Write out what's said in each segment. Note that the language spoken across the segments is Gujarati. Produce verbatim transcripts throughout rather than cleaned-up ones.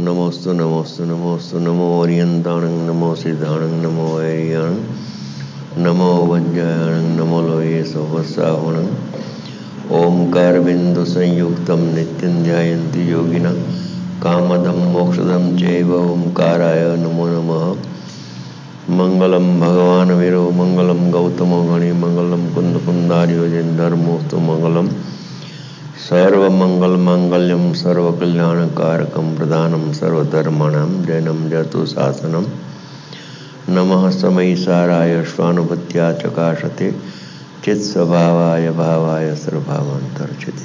नमोस्तु नमोस्तु नमोस्तु नमो ओरियंताणं नमो सिद्धाणं नमो वैरियाणं नमो वज्रायणं नमो लोये सोवसाहुणं ओंकार बिंदु संयुक्तं नित्यं ध्यायन्ति योगिनः कामदं मोक्षदं चैव ओंकाराय नमो नमः। मंगलम भगवान वीरो मंगलम गौतमो गणि मंगलम कुंद कुंदार्यो धर्मोस्तु मंगलम सर्वमंगल मांगल्यम सर्वकल्याणकारकम प्रधानम सर्वधर्माणां जैनम जतु शासनम नमः समयिसाराय स्वानुभूत्या चकाशते चित्स्वभावाय भावाय सर्वभावांतर्चते।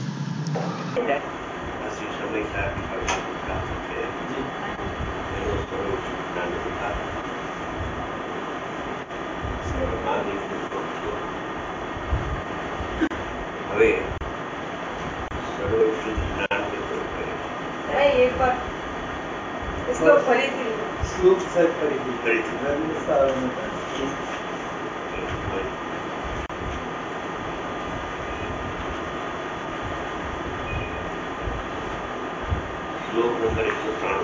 હવે સર્વશ્રુત જ્ઞાન ને કરે એક વાર શ્લોક ફરીથી શ્લોક સાહેબ ફરીથી ફરીથી શ્લોક નંબર એકસો ત્રણ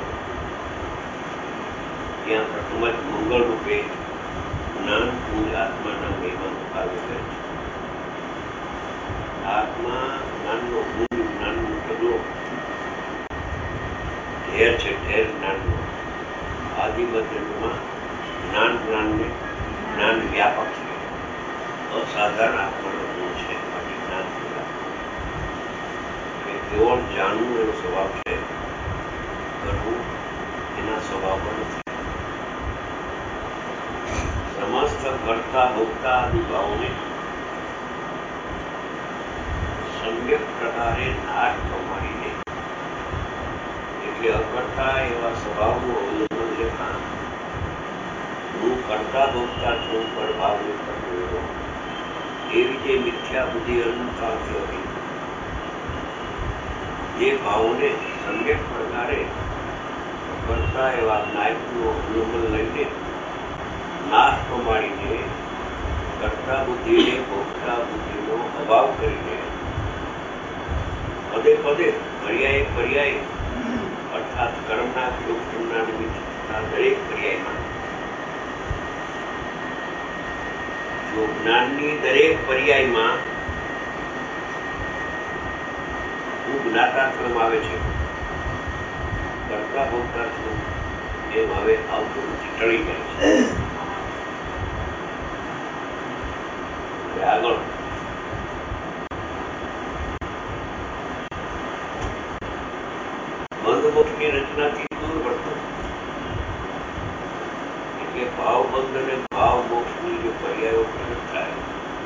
ત્યાં પ્રથમ જ મંગળ રૂપે જ્ઞાન પુંજ આત્માના મહિમા આવે છે. આત્મા જ્ઞાનનો મૂળ જ્ઞાનનો ઢગલો ઢેર છે, ઢેર જ્ઞાનનો. આદિમધ્યમાં જ્ઞાન જ્ઞાનને જ્ઞાન વ્યાપક છે, અસાધારણ આત્માનો ગુણ છે. માટે જ્ઞાન એટલે કેવળ જાણવું એનો સ્વભાવ છે, કરવું એના સ્વભાવમાં નથી. સમસ્ત કર્તા ભોગતા આદિ ભાવોને સમ્યક પ્રકારે નાશ પ્રમાણીને એટલે અકર્તા એવા સ્વભાવનું અવલંબન લેતા હું કરતા ભોગતા છું પર ભાવને કરતો એવી જે મિથ્યા બુદ્ધિ અનંતાથી હતી, જે ભાવોને સમ્યક પ્રકારે કરતા એવા નાયકનું અવલંબન લઈને નાશ પ્રમાણીને કરતા બુદ્ધિને ભોગતા બુદ્ધિનો અભાવ કરીને પદે પદે પર્યાય પર્યાય અર્થાત કર્મના યોગના નિમિત્તના દરેક પર્યાયમાં જો જ્ઞાનની દરેક પર્યાયમાં હું જ્ઞાતાત્મ આવે છે, કરતા ભોગતા છું એમ હવે આવતું નથી, ટળી જાય છે. આગળ બંધમોક્ષની રચનાથી દૂર વર્તન એટલે ભાવ બંધ અને ભાવ મોક્ષની જે પર્યાયો પ્રગટ થાય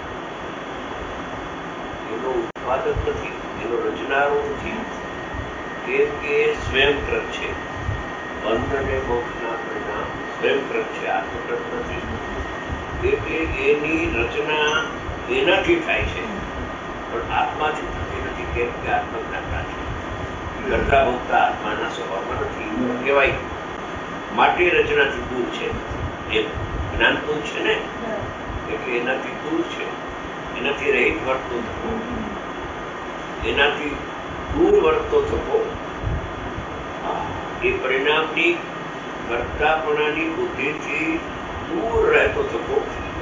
એનો ઉત્પાદક નથી, એનો રચનારો નથી, કેમ કે એ સ્વયંકૃત છે. બંધ અને મોક્ષના પરિણામ સ્વયંકૃત છે, આત્મકૃત નથી. એટલે એની રચના એનાથી થાય છે, પણ આત્માથી થતી નથી, કેમ કે આત્મા જ્ઞાતા છે. કરતા ભોગતા આત્માના સ્વભાવમાં નથી કહેવાય. માટે રચનાથી દૂર છે. એમ જ્ઞાનપુંજ છે ને, એટલે એનાથી દૂર છે, એનાથી રહિત વર્તતો થકો, એનાથી દૂર વર્તતો થકો એ પરિણામની કર્તાપણાની બુદ્ધિથી દૂર રહેતો થકો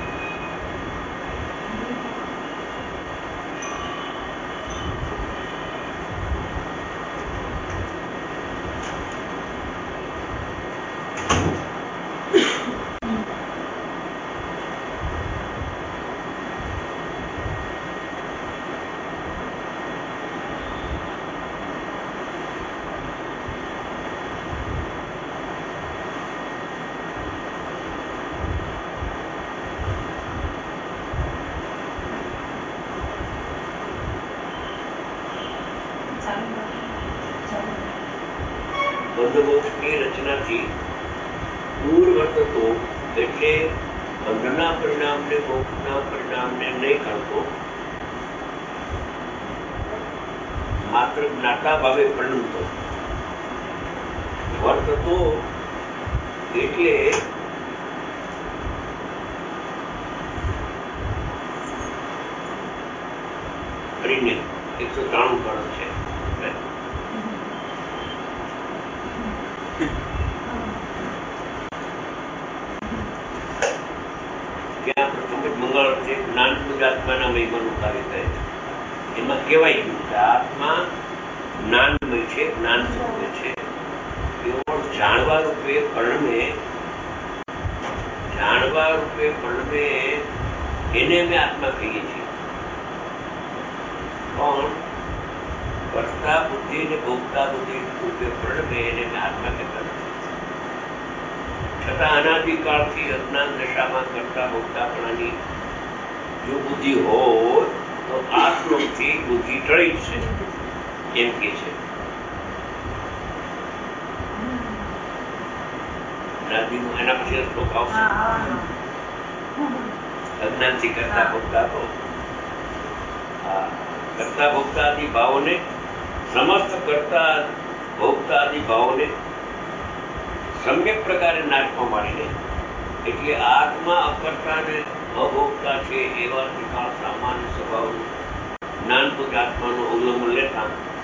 બંધમોક્ષની રચનાથી દૂર વર્તતો એટલે બંધના પરિણામને મોક્ષના પરિણામને નહીં કરતો, માત્ર જ્ઞાતા ભાવે પરિણમતો વર્તતો એટલે એકસો ત્રાણું કરોડ છે. કહેવાય ગયું કે આત્મા જ્ઞાનમય છે, જ્ઞાન સ્વરૂપે છે. એવો જાણવા રૂપે પરણમે જાણવા રૂપે પરણમે એને અમે આત્મા કહીએ છીએ. પણ કર્તા બુદ્ધિ ને ભોગતા બુદ્ધિ રૂપે પરણમે એને અમે આત્મા કહેતા નથી. છતાં અનાદિકાળથી અજ્ઞાન દશામાં કરતા ભોગતાપણાની જો બુદ્ધિ હોય તો આ શ્લોકથી બુદ્ધિ ટળી છે એમ કે છે. એના પછી શ્લોક આવશે. અજ્ઞાનથી કરતા ભોગતા તો કરતા ભોગતાદિ ભાવોને સમસ્ત કરતા ભોગતાદિ ભાવોને સમ્યક પ્રકારે નાશ પામીને એટલે આત્મા અકર્તા ને અભોગતા છે એવા ત્રિકાળ સામાન્ય સ્વભાવનું જ્ઞાનપુંજ આત્માનું અવલંબન લેતા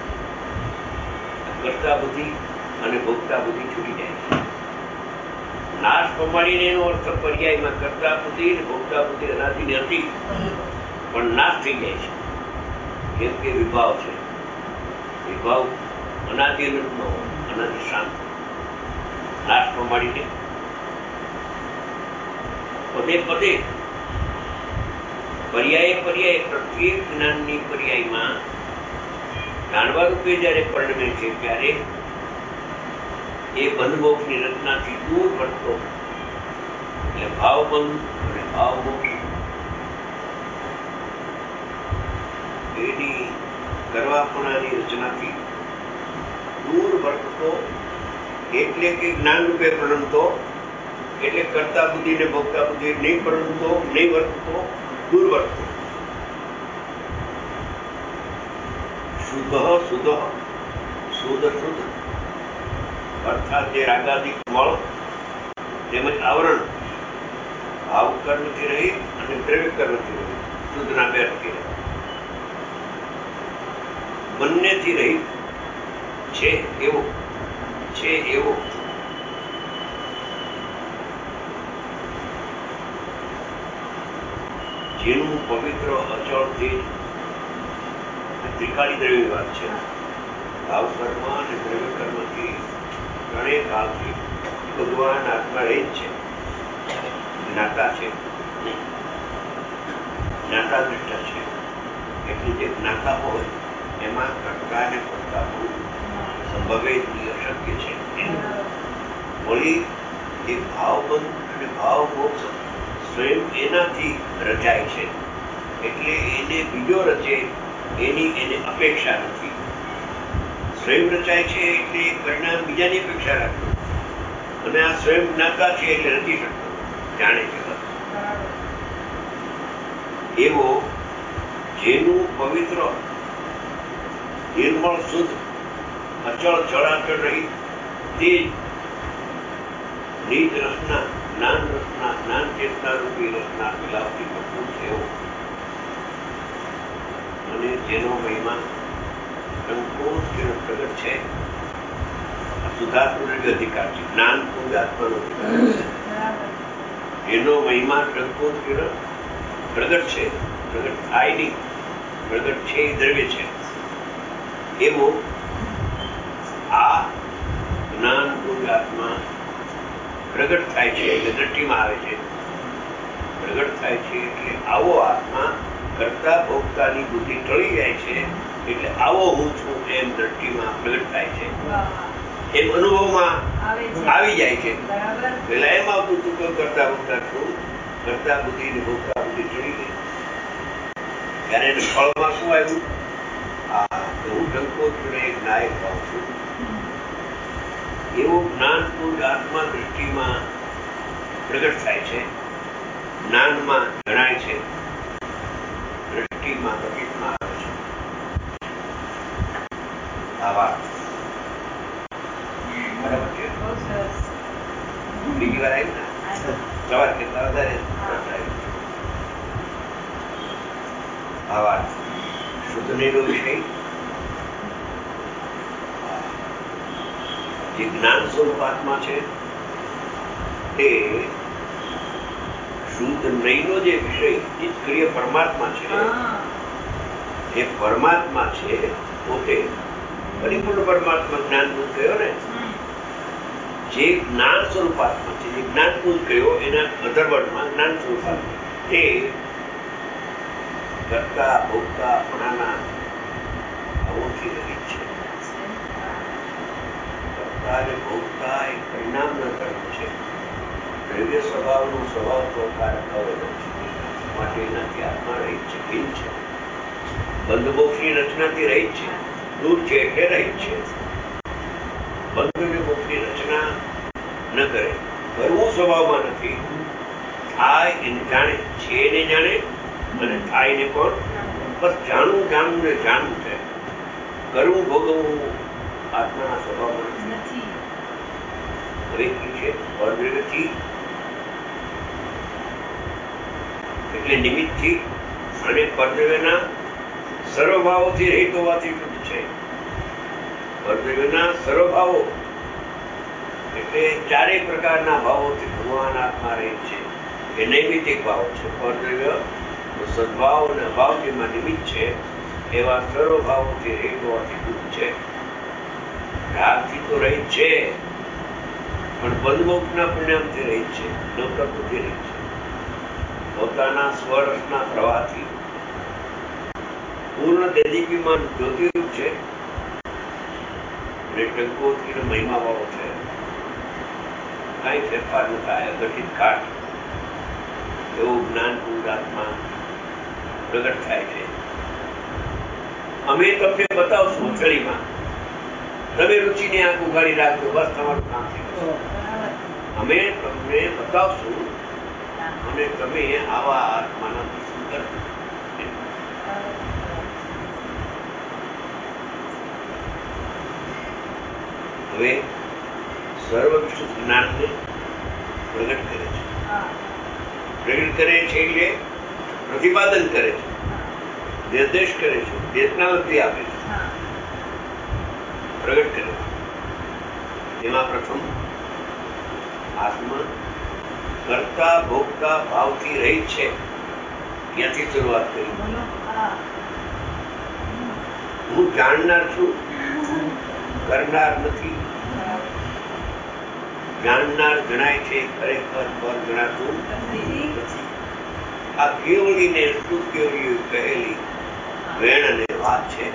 કરતા બુદ્ધિ અને ભોગતા બુદ્ધિ છૂટી જાય છે. નાશ પમાડીને એનો અર્થ પર્યાયમાં કરતા બુદ્ધિ અને ભોગતા બુદ્ધિ અનાદિની હતી પણ નાશ થઈ જાય છે. જેમ કે વિભાવ છે, વિભાવ અનાદિ અનંત ન હોય, અનાદિ શાંત નાશ પમાડીને પદે પદે પર્યાય પર્યાય પ્રત્યેક જ્ઞાનની પર્યાયમાં જાણવા રૂપે જયારે પરિણમે છે ત્યારે એ બંધમોક્ષની રચનાથી દૂર ભટતો એટલે ભાવબંધ અને ભાવમોક્ષ એની કરવાપણાની રચનાથી દૂર ભટકતો એટલે કે જ્ઞાન રૂપે પ્રણમતો એટલે કરતા બુદ્ધિ ને ભોગતા બુદ્ધિ નહીં પ્રણમતો, નહીં વર્તતો, દૂર વર્તતો. શુદ્ધ શુદ્ધ શુદ્ધ શુદ્ધ અર્થાત જે રાગાદિક મળ તેમજ આવરણ ભાવ કર્મથી રહિત અને દ્રવ્ય કર્મથી રહિત શુદ્ધના બે અર્થ બંનેથી રહિત છે એવો છે એવો જેનું પવિત્ર અચળ તેજ ત્રિકાળી દ્રવ્ય વાત છે. ભાવ કર્મ અને દ્રવ્ય કર્મથી ત્રણેય કાળથી ભગવાન આત્મા રહી જ છે. જ્ઞાતા છે, જ્ઞાતા દ્રષ્ટા છે. એટલે જે જ્ઞાતા હોય એમાં કરતા અને ભોગતા સંભવે અશક્ય છે. વળી એ ભાવબંધ અને ભાવ મોક્ષ સ્વયં એનાથી રચાય છે એટલે એને બીજો રચે એની એને અપેક્ષા નથી. સ્વયં રચાય છે એટલે પરિણામ બીજાની અપેક્ષા રાખતું અને આ સ્વયં જ્ઞાતા છે એટલે રચી શકતો જાણે છે. એવો જેનું પવિત્ર નિર્મળ શુદ્ધ અચળ ચળાચળ રહી તે નિજ રસના જ્ઞાન રસના જ્ઞાન ચેતના રૂપી રસના મિલાવતી ભરપૂર થયો અને જેનો મહિમા સંકોચ જેનો પ્રગટ છે. શુદ્ધાત્મ અધિકાર છે, જ્ઞાન પુંજ આત્માનો અધિકાર છે. એનો મહિમા સંકોચ કિરણ પ્રગટ છે, પ્રગટ થાય નહીં, પ્રગટ છે એ દ્રવ્ય છે. એવો આ જ્ઞાન પુંજ આત્મા પ્રગટ થાય છે એટલે દ્રષ્ટિમાં આવે છે. પ્રગટ થાય છે એટલે આવો આત્મા કરતા ભોગતાની બુદ્ધિ ટળી જાય છે એટલે આવો હું છું એમ દ્રષ્ટિમાં પ્રગટ થાય છે, એમ અનુભવમાં આવી જાય છે. પેલા એમ આવતું તું કોઈ કરતા ભોગતા છું, કરતા બુદ્ધિ ને ભોગતા બુદ્ધિ ટળી ગઈ. ત્યારે એને ફળમાં શું આવ્યું? આ હું સંકોચ એક નાયક ભાવ છું. એવું જ્ઞાનપુંજ આત્મા દ્રષ્ટિમાં પ્રગટ થાય છે, જ્ઞાનમાં જણાય છે, દ્રષ્ટિમાં પ્રકટમાં આવે છે. આવા બરાબર છે. બીજી વાર આવી ને સવાર કરતા વધારે આવા શુદ્ધનેનો વિષય જે જ્ઞાન સ્વરૂપ આત્મા છે તે શુદ્ધ નહીનો જે વિષય નિષ્ક્રિય પરમાત્મા છે જે પરમાત્મા છે પોતે પરિપૂર્ણ પરમાત્મા જ્ઞાનભૂત કયો ને, જે જ્ઞાન સ્વરૂપાત્મા છે, જે જ્ઞાનભૂત કયો એના અધર્વણમાં જ્ઞાન સ્વરૂપાત્મા તે કરતા ભોગતા પણાના ભાવોથી રહી છે. કરતા અને ભોગતા એ પરિણામના ધર્મ છે. દ્રવ્ય સ્વભાવનો સ્વભાવ તો કારક અવયવ છે, માટે એનાથી આત્મા રહી છે, ભિન્ન છે. બંધ મોક્ષની રચનાથી રહી છે, દૂર છે એટલે રહી છે. બંધ અને મોક્ષની રચના ન કરે, કરવું સ્વભાવમાં નથી. થાય એને જાણે, છે એને જાણે અને થાય ને પણ બસ જાણવું જાણવું ને જાણવું છે. કરવું ભોગવવું આત્માના સ્વભાવમાં નથી. હવે છે પરદ્રવ્યથી એટલે નિમિત્તથી અને પરદ્રવ્યના સર્વભાવોથી રહિત હોવાથી શુદ્ધ છે. પરદ્રવ્યના સર્વભાવો એટલે ચારેય પ્રકારના ભાવોથી ભગવાન આત્મા રહે છે. એ નૈમિતિક ભાવો છે. પરદ્રવ્ય સદભાવ અને અભાવ જેમાં નિમિત્ત છે એવા સર્વભાવોથી રહિત હોવાથી શુદ્ધ છે. રાગથી તો રહી છે પણ બંધમોક્ષના પરિણામથી રહી છે, નવતત્વથી રહી છે. પોતાના સ્વરસના પ્રવાહથી પૂર્ણ દેદીપીમાન જ્યોતિરૂપ છે અને ટંકોત્રીનો મહિમા વાળો છે. કાંઈ ફેરફાર ન થાય. અગઠિત કાઠ એવું જ્ઞાનપૂર્ણ આત્મા પ્રગટ થાય છે. અમે તમને બતાવશું અથડીમાં, તમે રુચિની આંખ ઉઘાડી રાખજો, બસ તમારું કામ થઈ જશે. અમે તમને બતાવશું અને તમે આવા આત્માના દર્શન કરજો. હવે સર્વ વિશુદ્ધ જ્ઞાનને પ્રગટ કરે છે. પ્રગટ કરે છે એટલે પ્રતિપાદન કરે છે, નિર્દેશ કરે છે, દેશનાવૃત્તિ આપે છે, પ્રગટ કરે છે. એમાં પ્રથમ આત્મા કરતા ભોગતા ભાવથી રહી છે. ત્યાંથી શરૂઆત કરી. હું જાણનાર છું, કરનાર નથી. જાણનાર ગણાય છે, ખરેખર પર ગણાતું નથી. આ કેવડીને શું કેવડી કહેલી વેણ અને વાત છે.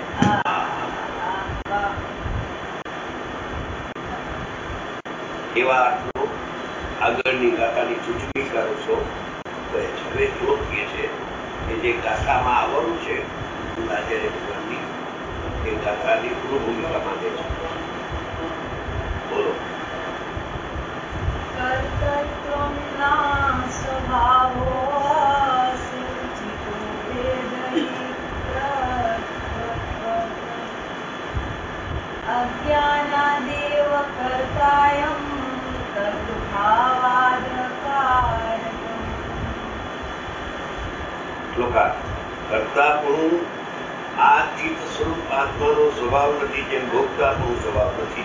એવા અર્થો આગળની ગાથાની સૂચનીકારો છો કહે છે. હવે જો કહે છે કે જે ગાથામાં આવવાનું છે આચાર્ય ભગવાનની એ ગાથાની પૂર્વ ભૂમિકા માંગે છે. બોલો. અજ્ઞાનાદેવ કર્તાયં તદ્ભાવાદકારકં. શ્લોકા. કર્તાપણું આ ચિત્ત સ્વરૂપ આત્માનો સ્વભાવ નથી, જેમ ભોગતાપણું સ્વભાવ નથી.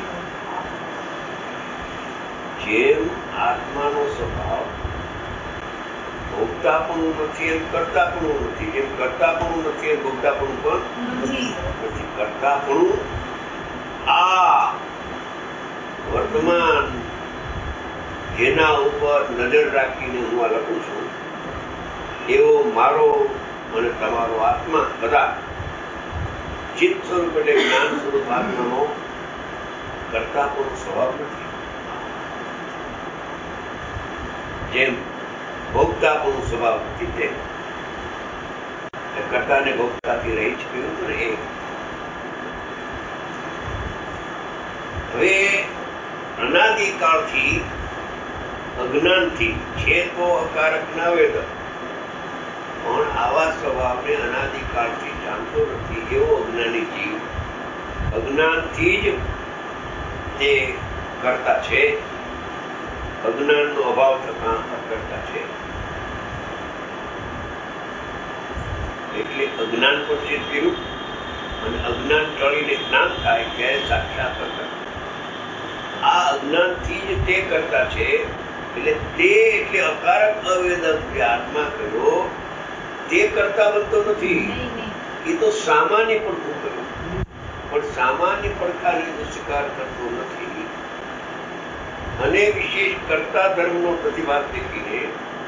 જેમ આત્માનો સ્વભાવ ભોગતાપણું નથી એમ કર્તાપણું નથી, જેમ કર્તાપણું નથી એમ ભોગતાપણું પણ નથી. કર્તાપણું આ વર્તમાન જેના ઉપર નજર રાખીને હું આ લખું છું એવો મારો અને તમારો આત્મા બધા ચિત્ત સ્વરૂપ એટલે જ્ઞાન સ્વરૂપ આત્માનો કર્તાપણું સ્વભાવ નથી. જેમ ભોગતાપણું સ્વભાવ નથી તેમ કર્તા ને ભોગતાથી રહી જ ગયું હતું ને. એ હવે અનાદિકાળથી અજ્ઞાનથી છે તો અકારક ના વેદક, પણ આવા સ્વભાવને અનાદિકાળથી જાણતો નથી એવો અજ્ઞાની જીવ અજ્ઞાનથી જ તે કરતા છે. અજ્ઞાનનો અભાવ થતા અકર્તા છે. એટલે અજ્ઞાન પર ચિત કર્યું અને અજ્ઞાન ટળીને જ્ઞાન થાય ત્યારે સાક્ષાત કરતા. આ અજ્ઞાનથી જ તે કરતા છે. એટલે તે એટલે અકારક અવેદક જે આત્મા કયો તે કરતા બનતો નથી. એ તો સામાન્ય પડખું કર્યું, પણ સામાન્ય પડખાને તો સ્વીકાર કરતો નથી અને વિશેષ કર્તા ધર્મનો પ્રતિભાસ દેખીને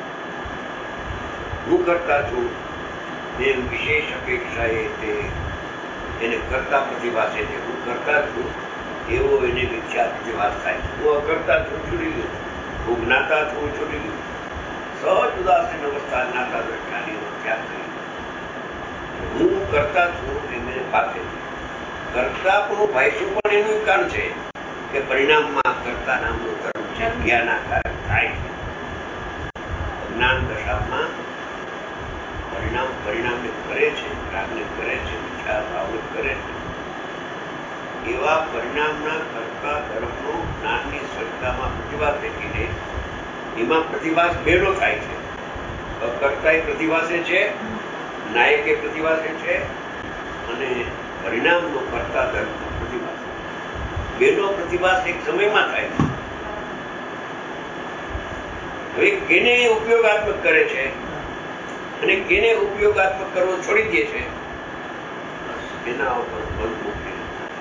હું કરતા છું ને વિશેષ અપેક્ષાએ તે એને કરતા પ્રતિભાસે છે, હું કરતા છું એવો એને વિખ્યાત પ્રતિભાસ થાય છે. હું અકર્તા છું, છૂટી ગયો. હું જ્ઞાતા છું, છૂટી ગયો. સહજ ઉદાસીન અવસ્થા જ્ઞાતા દ્રષ્ટાની ત્યાગ કરી. હું કરતા છું એને પાસે કરતાપણું ભાઈશું પણ એનું કારણ છે કે પરિણામમાં કરતા નામનો ધર્મ છે, જ્ઞાનાકાર થાય છે. જ્ઞાન દશામાં પરિણામ પરિણામને કરે છે, રાગને કરે છે, વિચાર ભાવને કરે છે. એવા પરિણામના કરતા ધર્મનો જ્ઞાનની સત્તામાં પ્રતિભાસ દેખીને એમાં પ્રતિભાસ બેનો થાય છે. અકર્તા એ પ્રતિભાસે છે, નાયક એ પ્રતિભાસે છે અને પરિણામનો કરતા ધર્મનો પ્રતિભાસ. બેનો પ્રતિભાસ એક સમયમાં થાય છે. હવે કેને ઉપયોગાત્મક કરે છે અને કેને ઉપયોગાત્મક કરવો છોડી દે છે, એના ઉપર બંધ મૂકી.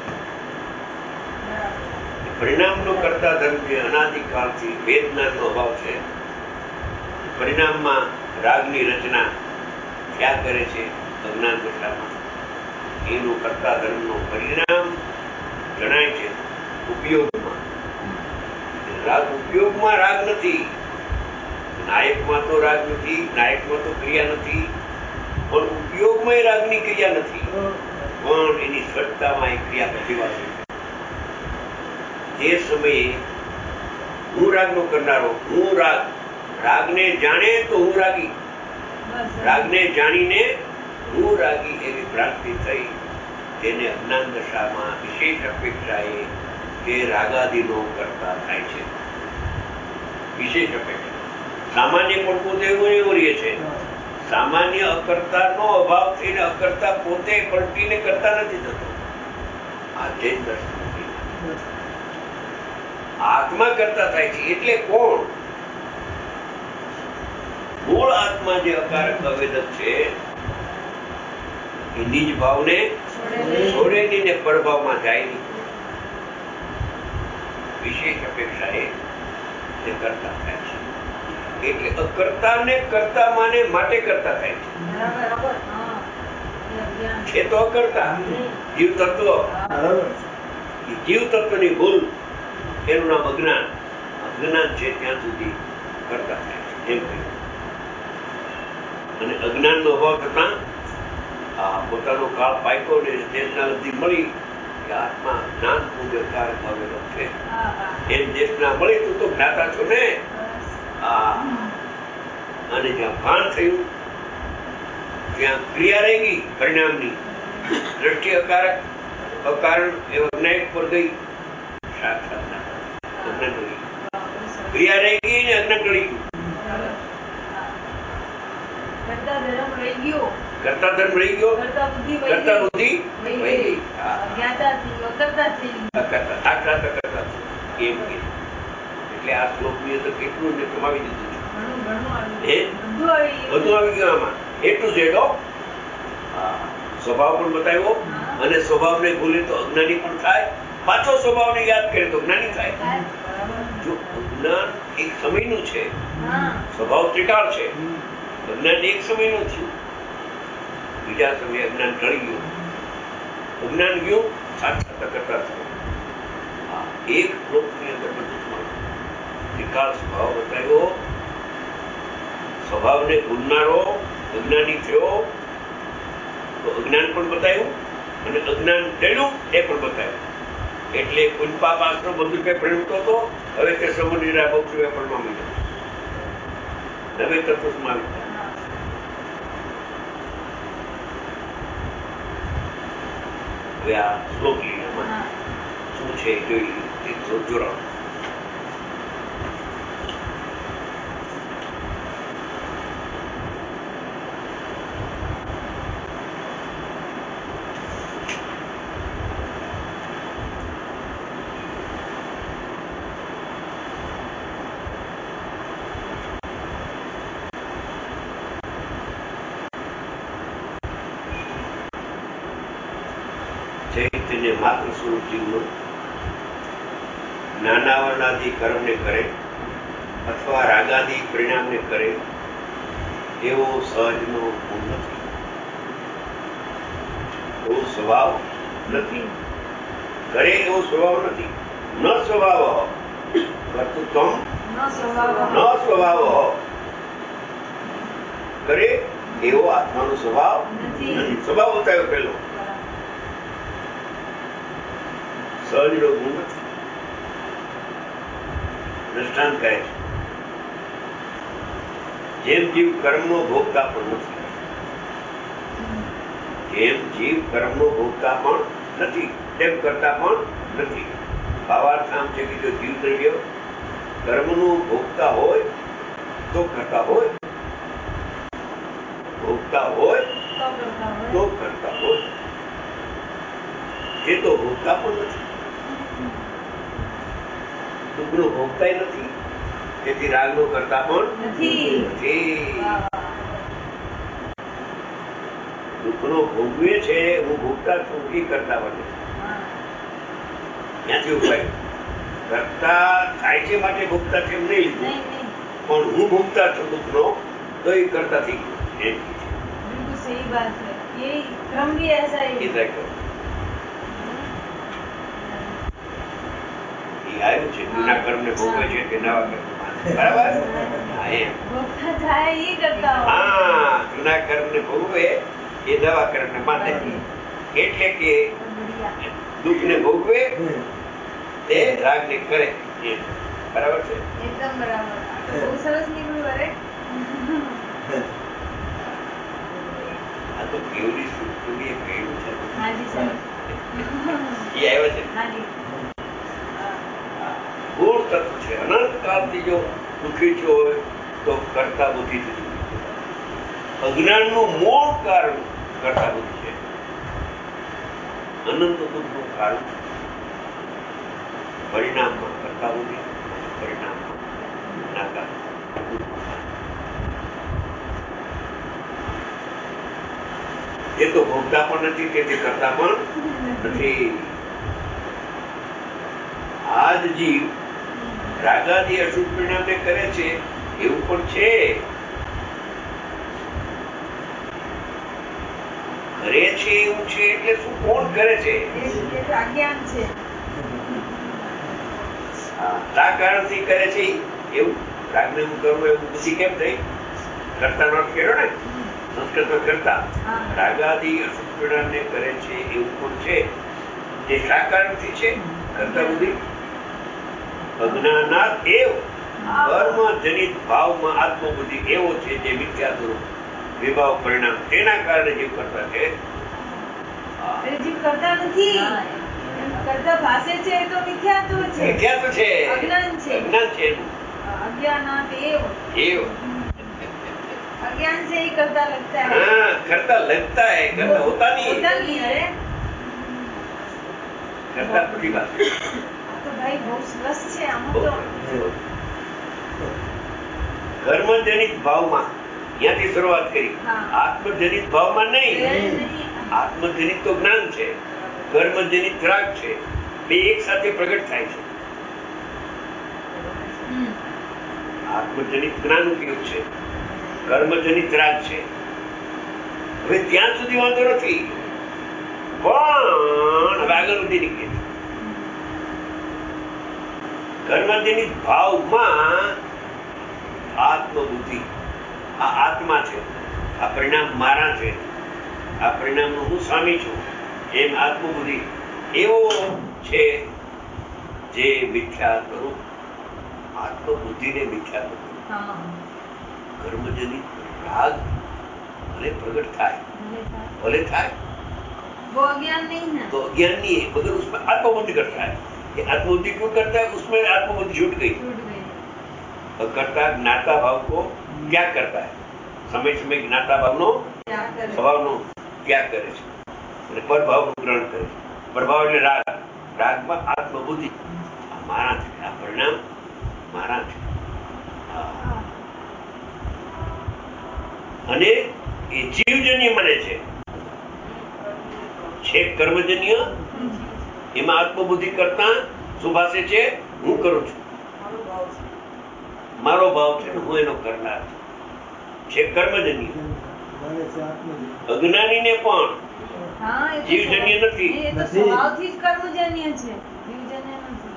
પરિણામનો કરતા ધર્મ જે અનાદિકાળથી વેદનાનો અભાવ છે, પરિણામમાં રાગની રચના ક્યાં કરે છે અજ્ઞાન દશામાં, એનું કરતા ધર્મનો પરિણામ જણાય છે ઉપયોગમાં. રાગ ઉપયોગમાં રાગ નથી, નાયકમાં તો રાગ નથી, નાયકમાં તો ક્રિયા નથી, પણ ઉપયોગમાં રાગની ક્રિયા નથી, પણ એની સત્તામાં એ ક્રિયા પ્રતિભાસ. જે સમયે હું રાગનો કરનારો, હું રાગ, રાગને જાણે તો હું રાગી, રાગને જાણીને હું રાગી એવી ભ્રાંતિ થઈ, તેને અજ્ઞાન દશામાં વિશેષ અપેક્ષાએ તે રાગાદિનો કરતા થાય છે. વિશેષ અપેક્ષા સામાન્ય પડખું તો એવું એવું રહે છે. સામાન્ય અકર્તાનો અભાવ થઈને અકર્તા પોતે પલટીને કરતા નથી થતો. આ જૈન દર્શન નથી. આત્મા કરતા થાય છે. એટલે કોણ? મૂળ આત્મા જે અકારક અવેદક છે એ નિજ ભાવને છોડે નહીં ને પરભાવમાં જાય નહીં. વિશેષ અપેક્ષાએ તે કરતા થાય છે. એટલે અકર્તાને કરતા માને માટે કરતા થાય છે. છે તો અકર્તા જીવ તત્વ, જીવ તત્વની ભૂલ એનું નામ અજ્ઞાન. અજ્ઞાન છે ત્યાં સુધી કરતા થાય છે એમ કહ્યું. અને અજ્ઞાનનો અભાવ થતા આ પોતાનો કાળ પાક્યો ને દેશના લબ્ધિ મળી કે આત્મા જ્ઞાન પૂજકાર આવેલો છે એમ દેશના મળી. તું તો જ્ઞાતા છો ને. આ અને જ્યાં ભાન થયું ત્યાં ક્રિયા રહી ગઈ પરિણામની દ્રષ્ટિ અકારક અકારણ એ અજ્ઞાન પર ગઈ. સાક્ષાત અજ્ઞાન ટળી, ક્રિયા રહી ગઈ ને અજ્ઞાન ટળી ગયું. કરતા ધર્મ રહી ગયો, કરતા બુદ્ધિ વહી ગઈ. એટલે આ શ્લોક ની અંદર કેટલું એને કમાવી દીધું છે. બધું આવી ગયું આમાં. એટલું છે સ્વભાવ પણ બતાવ્યો અને સ્વભાવને ભૂલે તો અજ્ઞાની પણ થાય. પાછો સ્વભાવને યાદ કરે તો જ્ઞાની થાય. જો અજ્ઞાન એક સમયનું છે, સ્વભાવ ત્રિકાળ છે. અજ્ઞાન એક સમયનું થયું, બીજા સમયે અજ્ઞાન ટળી ગયું. અજ્ઞાન ગયું, સાક્ષાત કરતા થયું. એક શ્લોકની અંદર બધું ત્રિકાળ સ્વભાવ બતાવ્યો. સ્વભાવને ભૂલનારો અજ્ઞાની થયો તો અજ્ઞાન પણ બતાવ્યું અને અજ્ઞાન ટળ્યું એ પણ બતાવ્યું. એટલે પુષ્પા પાત્રો બધું કઈ ભણતો હતો, હવે તે સમુદ્રના બક્ષુ વેપારમાં મળ્યો. નવે તત્વમાં આવી. હવે આ શ્લોક લીલામાં શું છે જોઈ એક જોડાણ. ચૈતન્ય માત્ર સ્વરૂપ જીવનો જ્ઞાનાવરણાદી કર્મને કરે અથવા રાગાદી પરિણામને કરે એવો સહજનો ગુણ નથી, એવો સ્વભાવ નથી, કરે એવો સ્વભાવ નથી. ન સ્વભાવ કર્તૃત્વમ ન સ્વભાવ કરે એવો આત્માનો સ્વભાવ નથી. સ્વભાવ બતાવ્યો પેલો, સહજનો ગુણ નથી. દ્રષ્ટાંત કહે છે, જેમ જીવ કર્મનો ભોગતા પણ નથી, જેમ જીવ કર્મનો ભોગતા પણ નથી તેમ કરતા પણ નથી. ભાવાર્થ આમ છે કે જો જીવ દ્રવ્ય કર્મનું ભોગતા હોય તો કરતા હોય, ભોગતા હોય તો કરતા હોય, એ તો ભોગતા પણ નથી, દુઃખનો ભોગતા નથી, તેથી રાગનો કરતા પણ નથી. દુઃખનો ભોગવે છે, હું ભોગતા છું એ કરતા બને. ત્યાંથી ઉપાય કરતા થાય છે માટે ભોગતા છે એમ નહીં લીધું, પણ હું ભોગતા છું દુઃખનો તો એ કરતા થઈ ગયો. એમ सही बात है, ये क्रम भी ऐसा ही है। ये आयु છે જૂના કર્મને ભોગવે છે કે નવા કર્મ માને, બરાબર? હા, એમ ભોગતા થાય એ કરતા હોય. હા, જૂના કર્મને ભોગવે એ નવા કર્મને માને, એટલે કે દુઃખને ભોગવે તે રાગને કરે. એમ બરાબર છે? એકદમ બરાબર. તો બહુ સરસ નીકળ્યું. અરે આ તો કેવડી સુખી કહ્યું છે. હાજી સર, એ આવ્યો છે. હાજી મૂળ તત્વ છે. અનંત કાળથી જો દુઃખી છો હોય તો કરતા બુદ્ધિથી દુઃખી છે. અજ્ઞાનનું મૂળ કારણ કરતા બુદ્ધિ છે. અનંત દુઃખનું કારણ પરિણામમાં કરતા બુદ્ધિ, પરિણામમાં નાકાર. એ તો ભોગતા પણ નથી, તેથી કરતા પણ નથી. આ જ જીવ રાગાદી અશુભ પરિણામને કરે છે એવું પણ છે. કરે છે એવું છે એટલે શું? કોણ કરે છે? અજ્ઞાન છે. રાગ કારણથી કરે છે એવું. રાગને હું કરું એવું બુદ્ધિ કેમ થઈ? કરતા નો કર્યો ને સંસ્કૃતમાં કરતા. રાગાદી અશુભ પરિણામને કરે છે એવું પણ છે, જે શા કારણથી છે? કરતા બુદ્ધિ. અજ્ઞાનાત એવ કર્મ જનિત ભાવમાં આત્મબુદ્ધિ એવો છે જે મિથ્યા સ્વરૂપ વિભાવ પરિણામ તેના કારણે જીવ કરતા છે. જીવ કરતા નથી, કરતા ભાસે છે તો મિથ્યાત્વ છે. મિથ્યાત્વ છે, અજ્ઞાન છે. અજ્ઞાન છે એનું. अज्ञानात एव एव अज्ञान से ही करता लगता है. हाँ, करता लगता है, करता होता नहीं होता नहीं. अरे करता बड़ी बात है. तो भाई बहुत સરસ છે આમાં તો. કર્મજનિત ભાવમાં ત્યાંથી શરૂઆત કરી. આત્મજનિત ભાવમાં નહીં. આત્મજનિત તો જ્ઞાન છે, કર્મજનિત રાગ છે, બે એક સાથે પ્રગટ થાય છે. આત્મજનિત જ્ઞાન ઉપયોગ છે, કર્મજનિત રાગ છે. હવે ત્યાં સુધી વાંધો નથી, પણ હવે આગળ વધી નીકળે છે. કર્મજનિત ભાવમાં આત્મબુદ્ધિ, આ આત્મા છે, આ પરિણામ મારા છે, આ પરિણામનો હું સ્વામી છું, એમ આત્મબુદ્ધિ એવો છે જે મિથ્યા સ્વરૂપ આત્મબુદ્ધિને મિથ્યા સ્વરૂપ કર્મજનિત રાગ ભલે પ્રગટ થાય, भले થાય, वो अज्ञान नहीं है, तो अज्ञान नहीं है, मगर उसमें आत्मबुद्धि करता है. ये आत्मबुद्धि क्यों करता है? उसमें आत्मबुद्धि छूट गई. और करता ज्ञाता भाव को क्या करता है? समय समय જ્ઞાતા ભાવનો સ્વભાવનો ત્યાગ કરે છે અને પરભાવનું ગ્રહણ કરે છે. પરભાવ એટલે રાગ. રાગમાં આત્મબુદ્ધિ, આ મારા છે, આ પરિણામ મારા છે. અને એ જીવજન્ય મને છે, છે કર્મજન્ય એમાં આત્મબુદ્ધિ કરતા શું ભાષે છે? હું કરું છું, મારો ભાવ છે ને હું એનો કરનાર છું. છે કર્મજન્ય. અજ્ઞાનીને પણ જીવજન્ય નથી. સ્વભાવથી જ કર્મજન્ય છે, જીવજન્ય નથી.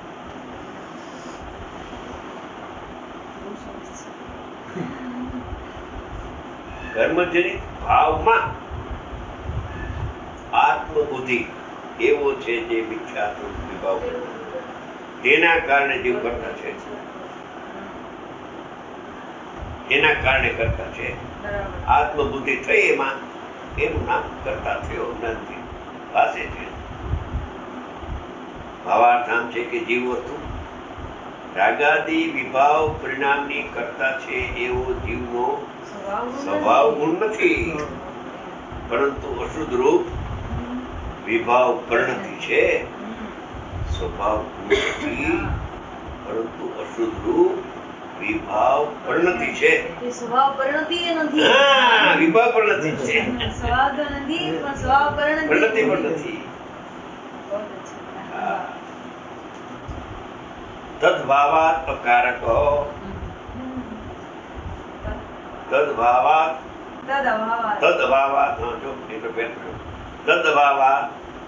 કર્મજનિત ભાવમાં આત્મબુદ્ધિ એવો છે જે મિથ્યાત્વ વિભાવ તેના કારણે જીવ કરતા છે, એના કારણે કરતા છે. આત્મબુદ્ધિ થઈ એમાં એનું નામ કરતા થયો, જ્ઞાનથી પાસે છે. ભાવાર્થ આમ છે કે જીવ વસ્તુ રાગાદી વિભાવ પરિણામની કરતા છે એવો જીવનો સ્વભાવ ગુણ નથી, પરંતુ અશુદ્ધ રૂપ વિભાવ પરિણતિ છે. સ્વભાવ ગુણ નથી, પરંતુ અશુદ્ધ રૂપ વિભાવ પરિણતિ છે. સ્વભાવ પરિણતિ નથી. હા, વિભાવ પરિણતિ છે. સ્વભાવ તો નથી પણ સ્વભાવ પરિણતિ પરિણતિ પણ નથી. તદ્ભાવાત અકારક તદ્ભાવાત તદ્ભાવાત હા જો એટલો ફેર પડ્યો. તદ્ભાવાત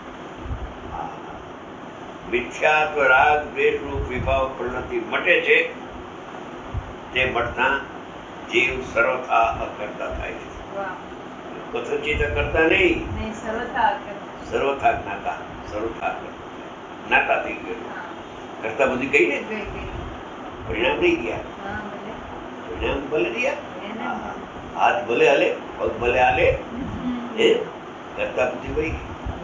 મિથ્યાત્વ રાગ દ્વેષ રૂપ વિભાવ પરિણતિ મટે છે. તે મટતા જીવ સર્વથા અકર્તા થાય છે. કથનચિત કરતા નહીં, સર્વથા જ્ઞાતા. સર્વથા જ્ઞાતા થઈ ગયેલું. કરતા બધી કઈ ને પરિણામ નહીં ગયા. પરિણામ ભલે રહ્યા, હાથ ભલે હાલે, પગ ભલે હાલે, એ કરતા બધી વહી.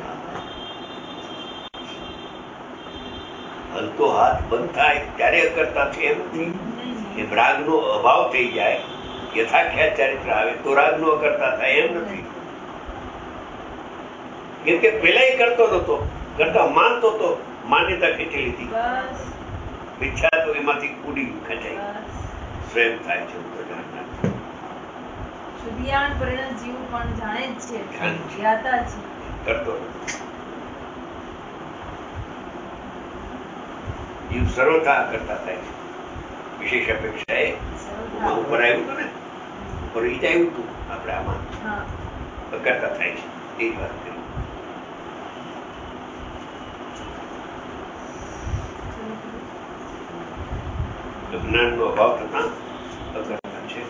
હલતો હાથ બંધ થાય ત્યારે અકર્તા છે એમ નથી. એમ રાગનો અભાવ થઈ જાય, યથાખ્યાત ચારિત્ર આવે તો રાગનો અકર્તા થાય એમ નથી. કેમ કે પેલા એ કરતો નતો, કરતા માનતો તો, માન્યતા ખેંચી લીધી. મિથ્યા તો એમાંથી ઉડી ખેંચાઈ સ્વયં થાય છે. શુદ્ધિયાન પરિણત જીવ પણ જાણે જ છે, જ્ઞાતા છે, કરતો જીવ સર્વથા કરતા થાય છે. વિશેષ અપેક્ષા એ ઉપર આવ્યું હતું ને, ઉપર ઈ જ આવ્યું હતું આપણે આમાં કરતા થાય છે. એ જ વાત કરી. જ્ઞાનનો અભાવ થતા અકર્તા છે.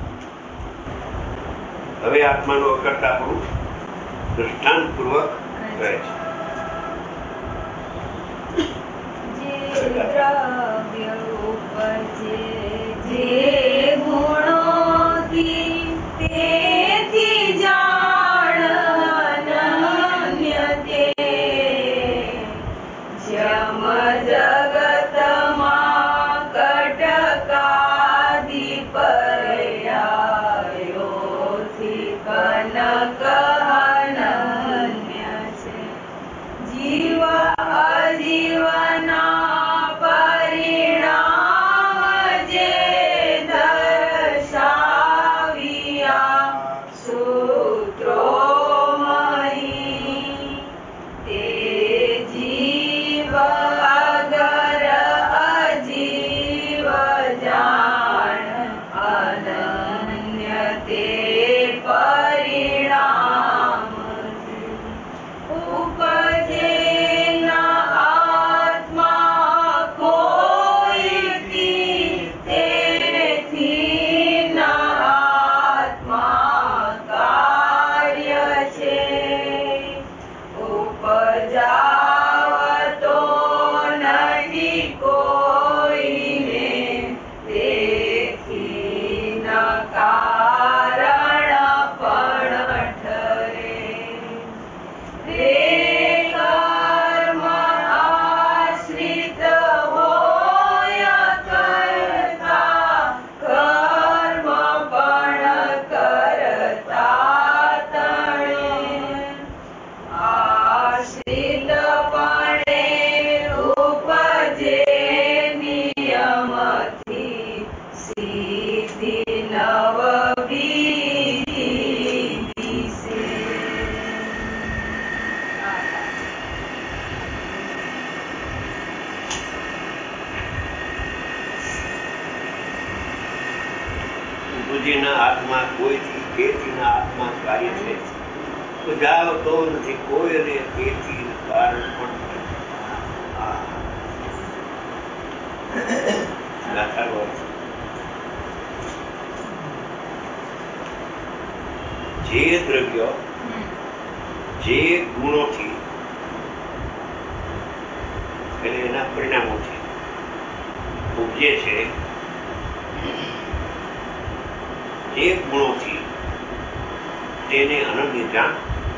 હવે આત્માનો અકર્તા પણ દૃષ્ટાંત પૂર્વક કરે છે. દ્રવ્ય ઉપજે જે ગુણોથી તેથી જાણ અનન્ય તે જમ જગતમાં કટકાદિ પર્યાયોથી કનક અનન્ય છે. ગુરુજીના હાથમાં કોઈથી કેતીના હાથમાં કાર્ય છે તો જાવતો નથી કોઈ અને કેતી કારણ પણ જે દ્રવ્ય જે ગુણોથી એટલે એના પરિણામોથી ઉપજે છે એ ગુણોથી તેને અનન્ય જાણ.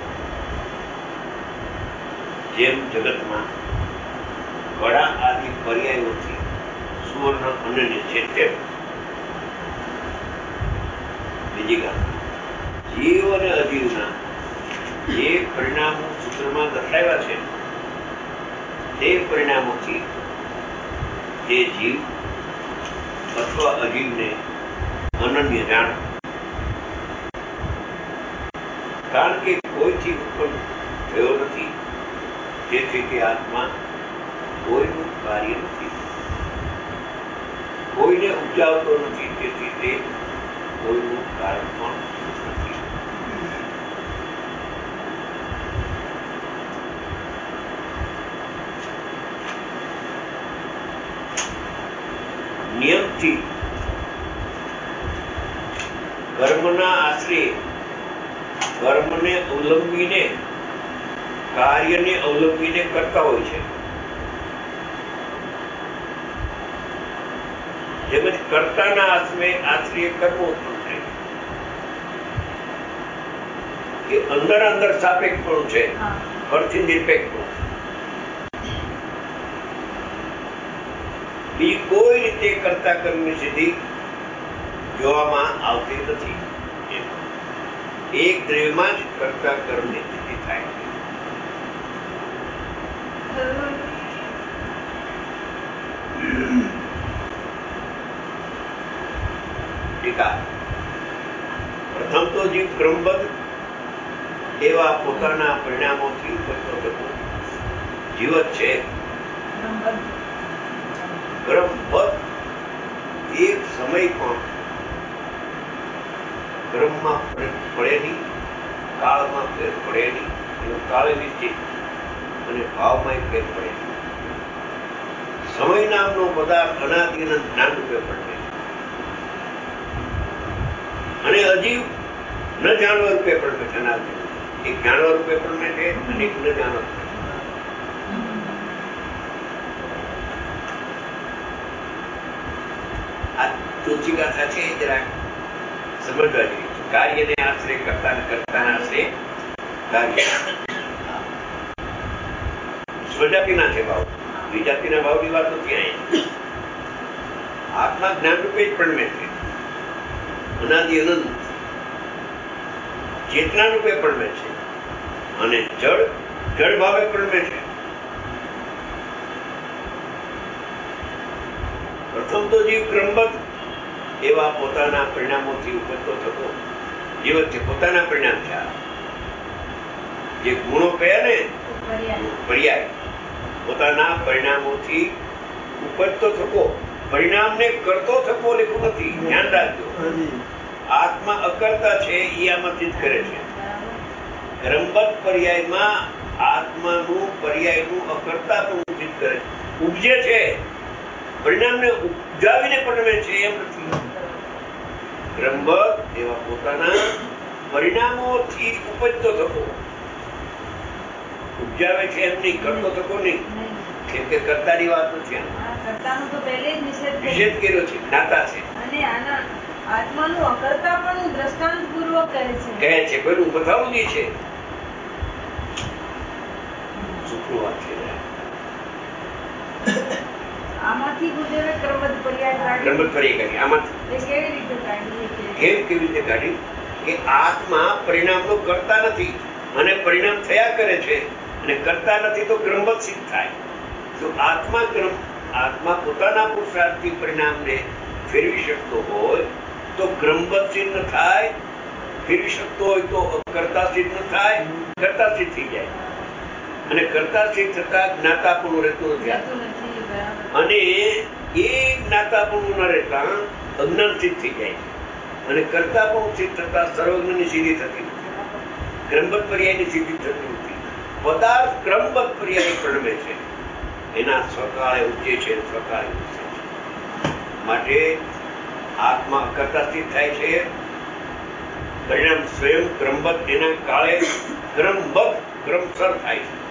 જેમ જગતમાં કળા આદિ પર્યાયોથી સુવર્ણ અનન્ય છે તેમ બીજી વાત જીવ અને અજીવના જે પરિણામો સૂત્રમાં દર્શાવ્યા છે તે પરિણામોથી તે જીવ અથવા અજીવને અનન્ય જાણ. કારણ કે કોઈથી ઉત્પન્ન થયો નથી તેથી તે આત્મા કોઈનું કાર્ય નથી, કોઈને ઉપજાવતો નથી તેથી તે કોઈનું કારણ પણ નથી. નિયમથી કર્મના આશ્રય કર્મને અવલંબીને કાર્યને અવલંબીને કરતા હોય છે. જેમ કર્તાના આશ્રય કર્મ ઉત્પન્ન થાય કે અંદર અંદર સાપેક્ષ પણ છે, ફરથી નિરપેક્ષ પણ. બીજી કોઈ રીતે કરતા કર્મની સિદ્ધિ જોવામાં આવતી નથી. એક દ્રવ્યમાં જ કરતા કર્મની સિદ્ધિ થાય છે. ટીકા પ્રથમ તો જીવ ક્રમબદ્ધ એવા પોતાના પરિણામોથી ઉપજતો જીવ જ છે. ક્રમબદ્ધ એક સમય પણ ક્રમમાં પડે નહીં, કાળમાં ફેર પડે નહીં, એનું કાળે નિશ્ચિત અને ભાવમાં ફેર પડે નહીં. સમય નામનો પદાર્થ અનાદિ અનંત જ્ઞાન રૂપે પડે અને અજીવ ન જાણવા રૂપે પડે છે. અનાદિ એક જાણવા રૂપે પડે છે અને એક ન જાણવા રૂપે. આ ચોથી ગાથા છે જરાક સમજવા જેવી. કાર્યને આશ્રય કરતા ને કરતાના આશ્રય કાર્ય. સ્વજાતિના છે ભાવ, વિજાતિના ભાવની વાત નથી. અહીંયા આત્મા જ્ઞાન રૂપે જ પડમે છે. અનાદિ અનંત ચેતના રૂપે પડમે છે અને જળ જળ ભાવે પડમે છે. પ્રથમ તો જીવ ક્રમબદ્ધ એવા પોતાના પરિણામોથી ઉપજતો થતો જીવ છે. પોતાના પરિણામ છે. જે ગુણો કયા ને પર્યાય, પોતાના પરિણામોથી ઉપજતો થકો. પરિણામને કરતો થકો લેખું નથી, ધ્યાન રાખજો. આત્મા અકર્તા છે એ આમાંથી જ કરે છે. ક્રમબદ્ધ પર્યાયમાં આત્માનું પર્યાયનું અકર્તા પણ સિદ્ધ કરે છે. ઉપજે છે, પરિણામને ઉપજાવીને પડમે છે એમ નથી. ક્રમબદ્ધ એવા પોતાના પરિણામોથી ઉપજતો થકો. ઉપજાવે છે એમ નહીં, કરતો થકો નહીં. કેમ કે કર્તાની વાત નથી. કર્તાનો તો પહેલે જ નિષેધ નિષેધ કર્યો છે, જ્ઞાતા છે. અને આના આત્માનું અકર્તા પણ દ્રષ્ટાંત પૂર્વક કહે છે. કહે છે પેલું બતાવું જ છે. સુખનું વાત છે. આમાંથી ગુરુદેવે ક્રમબદ્ધ પર્યાય કાઢી. ક્રમબદ્ધ પર્યાય કાઢી. આમાંથી એ કેવી રીતે કાઢી? કેમ કેવી રીતે કાઢી? કે આત્મા પરિણામનો કરતા નથી અને પરિણામ થયા કરે છે અને કરતા નથી તો ક્રમબદ્ધ સિદ્ધ થાય. જો આત્મા ક્રમ આત્મા પોતાના પુરુષાર્થથી પરિણામને ફેરવી શકતો હોય તો ક્રમબદ્ધ સિદ્ધ ન થાય. ફેરવી શકતો હોય તો કરતા સિદ્ધ ન થાય, કરતા સિદ્ધ થઈ જાય. અને કરતા સિદ્ધ થતા જ્ઞાતાપણું રહેતું નથી. અને એ જ્ઞાતાપણું ન રહેતા અજ્ઞાન સિદ્ધ થઈ જાય. અને કરતા પણ સિદ્ધ થતા સર્વજ્ઞની સિદ્ધિ થતી નથી, ક્રમબદ્ધ પર્યાયની સિદ્ધિ થતી નથી. પદાર્થ ક્રમબદ્ધ પર્યાય પ્રણમે છે, એના સ્વકાળે ઉપજે છે, સ્વકાળે ઉપજે છે. માટે આત્મા કરતા સ્થિત થાય છે, પરિણામ સ્વયં ક્રમબદ્ધ એના કાળે ક્રમબદ્ધ ક્રમસર થાય છે.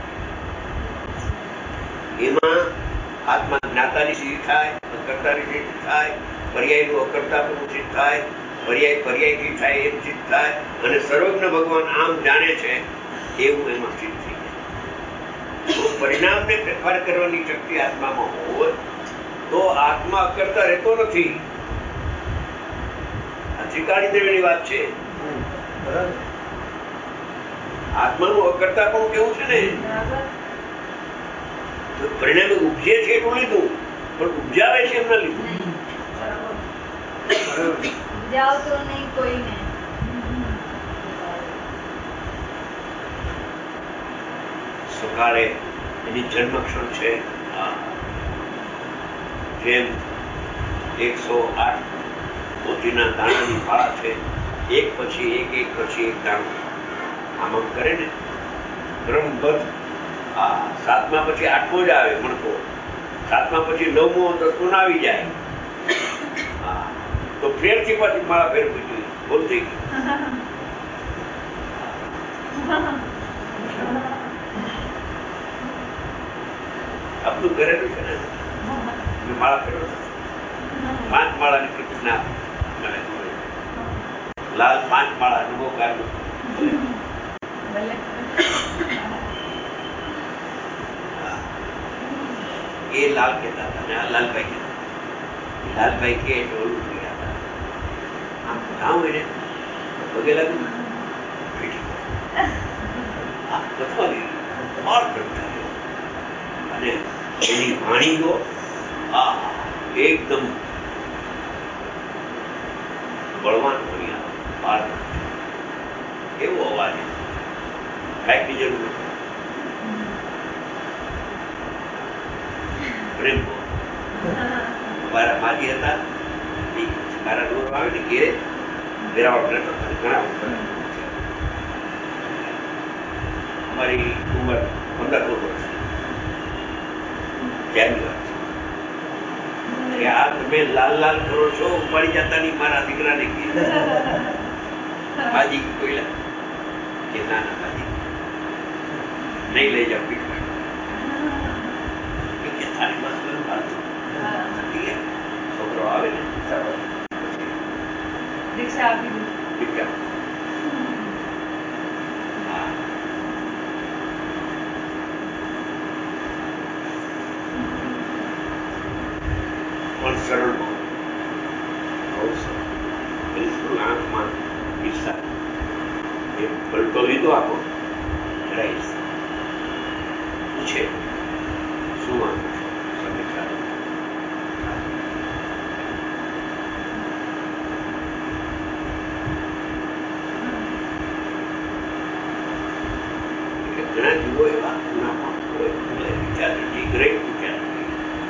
એમાં આત્મા જ્ઞાતાની સિદ્ધિ થાય, અકર્તાની સિદ્ધિ થાય, પર્યાયનું અકર્તા પણ સિદ્ધ થાય, પર્યાય પર્યાયથી થાય એમ સિદ્ધ થાય, અને સર્વજ્ઞ ભગવાન આમ જાણે છે એવું એમાં સિદ્ધ થઈ જાય. પરિણામને ફેરફાર કરવાની શક્તિ આત્મામાં હોય તો આત્મા અકર્તા રહેતો નથી. આ ત્રિકાળી દેવીની વાત છે. આત્માનું અકર્તા પણ કેવું છે ને, પરિણામે ઉપજે છે એટલું લીધું, પણ ઉપજાવે છે એમ ના લીધું. ઉપજાવતો નહીં કોઈને. સકાળે એની જન્મક્ષણ છે. જેમ એકસો આઠ મોતીના દાણાની માળા છે, એક પછી એક એક પછી એક દાણું આમ આમ કરે ને ક્રમબદ્ધ. હા, સાતમા પછી આઠમો જ આવે મણકો, સાતમા પછી નવમો દસમો ના આવી જાય. હા, તો ફેરથી પાછી માળા ફેરવી જોઈએ, ભૂલ થઈ ગઈ. આપણું કરેલું છે ને, માળા ફેરવો પાંચ માળાની પ્રતિજ્ઞા લાલ પાંચ માળા નમો કારનો એ લાલ કહેતા હતા ને આ લાલભાઈ કહેતા. લાલભાઈ કે એટલે ઓલું ગયા હતા, આમ ગામ હોય ને પગે લાગ્યું અને એની વાણીઓ આ એકદમ બળવાન બની આવે, એવો અવાજ કાંઈકની જરૂર નથી. પ્રેમ મારા માજી હતા, મારા દૂર આવે ને ઘેરે વેરાવળ રહેતો ઘણા અમારી ઉંમર પંદર સોળ વર્ષ ત્યારની વાત છે. આ તમે લાલ લાલ કરો છો, ઉપાડી જતા નહીં મારા દીકરાને માજી કોઈ કે ના ના માજી નહીં લઈ જાવ પીઠમાં. છોકરો આવે ને દીક્ષા આપી દીકરા પણ સરળ બહુ સરળ આંખમાં ઈચ્છા એ પલટો લીધો આપો રાઈસ પૂછે શું વાંધો છે, સમીક્ષા ઘણા જીવો એવા વિચાર નથી, ગ્રેટ વિચાર નથી.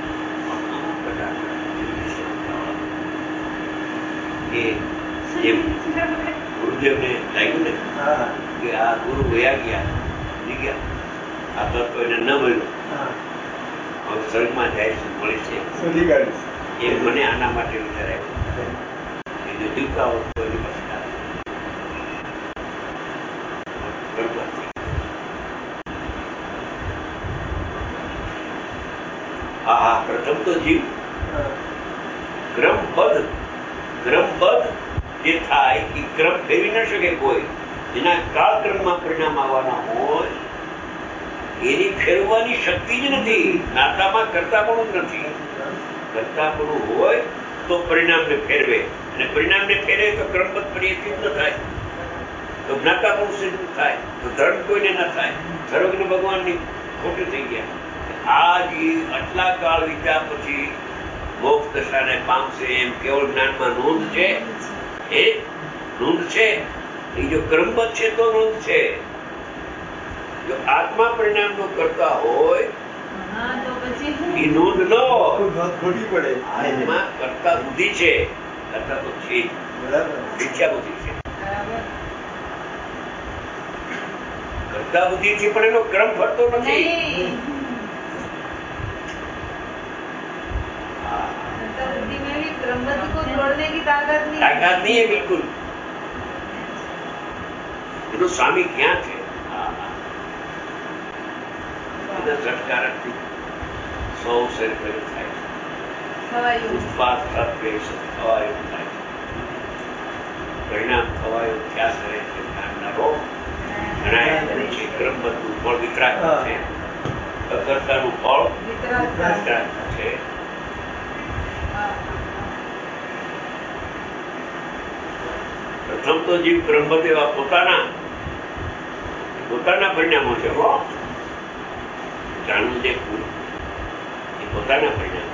ગુરુદેવને લાગ્યું ને કે આ ગુરુ વયા ગયા ની ગયા, આ તત્વ એને ન મળ્યો, હવે સ્વર્ગમાં જાય છે, મળે છે એ મને આના માટે વિચાર આવ્યો કે જો જીવતા હોત તો એની પાસે હા હા પ્રથમ તો જીવ ક્રમબદ્ધ ક્રમબદ્ધ જે થાય એ ક્રમ ફેરવી ન શકે કોઈ. જેના કાળક્રમમાં પરિણામ આવવાના હોય એની ફેરવવાની શક્તિ જ નથી. જ્ઞાતામાં કરતાપણું જ નથી. કરતાપણું હોય તો પરિણામને ફેરવે, અને પરિણામને ફેરવે તો ક્રમબદ્ધ પર્યાય સિદ્ધ ન થાય, તો જ્ઞાતાપણું સિદ્ધ થાય, તો ધર્મ કોઈને ન થાય. સર્વજ્ઞ ભગવાનની ખોટું થઈ ગયા. આ જીવ આટલા કાળ વીત્યા પછી મોક્ષ દશાને પામશે એમ કેવળ જ્ઞાનમાં નોંધ છે. એ નોંધ છે, એ જો ક્રમબદ્ધ છે તો નોંધ છે. જો આત્મા પરિણામ નો કરતા હોય એ નોંધ ન ખોટી પડે. આત્મા કરતા બુદ્ધિ છે, કરતા તો છે જ. મિથ્યા બુદ્ધિ છે. બરાબર. કરતા બુદ્ધિ થી પણ એનો ક્રમ ફરતો નથી. नहीं करता बुद्धि में भी क्रमबद्ध को तोड़ने की ताकत नहीं તાકાત નહીં है બિલકુલ. એનો સ્વામી ક્યાં છે? એના ઝટકારકથી સૌ શરીર પેલું થાય છે. खवाइयों ઉત્પાદ તત્વે થવાયું થાય છે. પરિણામ થવાયું ક્યાં કરે છે જાણનારો ગણાય છે. ક્રમબદ્ધનું ફળ વિતરાગ છે. અકર્તાનું ફળ वितराग વિતરાગ છે. પ્રથમ તો જીવ ક્રમબદ્ધ એવા પોતાના પોતાના પરિણામો છે. હો જાણવું દેખવું એ પોતાના પરિણામ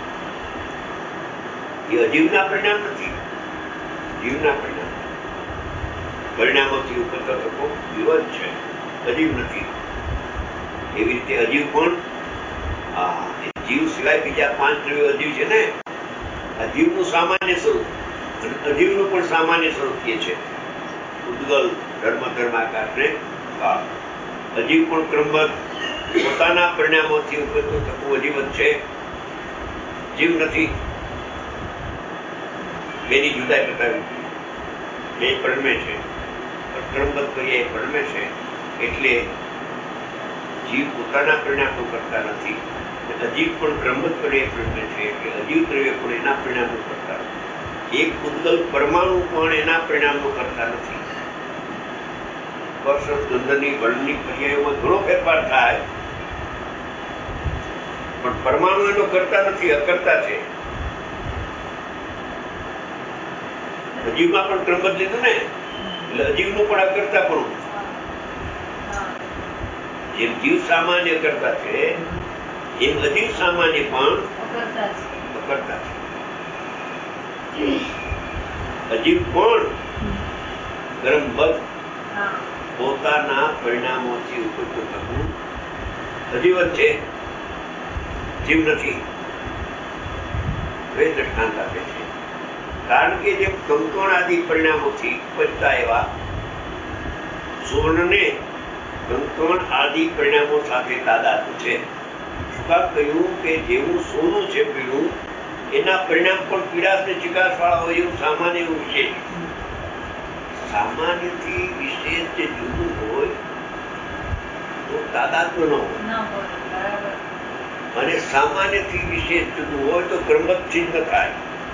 છે. એ અજીવના પરિણામ નથી. જીવના પરિણામ પરિણામોથી ઉપરતો થતો જીવ જ છે, અજીવ નથી. એવી રીતે અજીવ પણ હા જીવ સિવાય બીજા પાંચ દ્રવ્યો અજીવ છે ને. આ જીવનું સામાન્ય સ્વરૂપ અને અજીવનું પણ સામાન્ય સ્વરૂપ કે છે. ઉદ્ગલ ધર્મ ધર્માકાર ને અજીવ પણ ક્રમબદ્ધ પોતાના પરિણામોથી ઉપરતો થતું અજીવ જ છે, જીવ નથી. બેની જુદાઈ બતાવી. બે પરમે છે, ક્રમબદ્ધ કરીએ એ પરમે છે. એટલે જીવ પોતાના પરિણામો કરતા નથી. અજીવ પણ ક્રમબદ્ધ કરીએ પરમે છે. એટલે અજીવ દ્રવ્ય પણ એના પરિણામો કરતા નથી. એક ઉદ્ગલ પરમાણુ પણ એના પરિણામો કરતા નથી. સ્પર્શ ગંધની વર્ણની પર્યાયોમાં ઘણો ફેરફાર થાય પણ પરમાણુ એનો કરતા નથી, અકર્તા છે. અજીવમાં પણ ક્રમબદ્ધ લીધું ને એટલે અજીવનું પણ અકર્તા પણ. જેમ જીવ સામાન્ય કરતા છે એમ અજીવ સામાન્ય પણ અકર્તા છે. અજીવ પણ ક્રમબદ્ધ પોતાના પરિણામોથી ઉપરતું થતું અજીવ જ છે, જીવ નથી. બે દ્રષ્ટાંત આપે છે. કારણ કે જેમ કંકણ આદિ પરિણામોથી ઉપજતા એવા સુવર્ણને કંકણ આદિ પરિણામો સાથે તાદાત્મ્ય છે. શું કામ કહ્યું કે જેવું સોનું છે પીળું એના પરિણામ પણ પીળાશ ને ચિકાસ વાળા હોય એવું સામાન્ય એવું વિશેષ. સામાન્યથી વિશેષ જે જુદું હોય તો તાદાત્મ્ય ન હોય, અને સામાન્યથી વિશેષ જુદું હોય તો ક્રમબદ્ધથી જ ન થાય.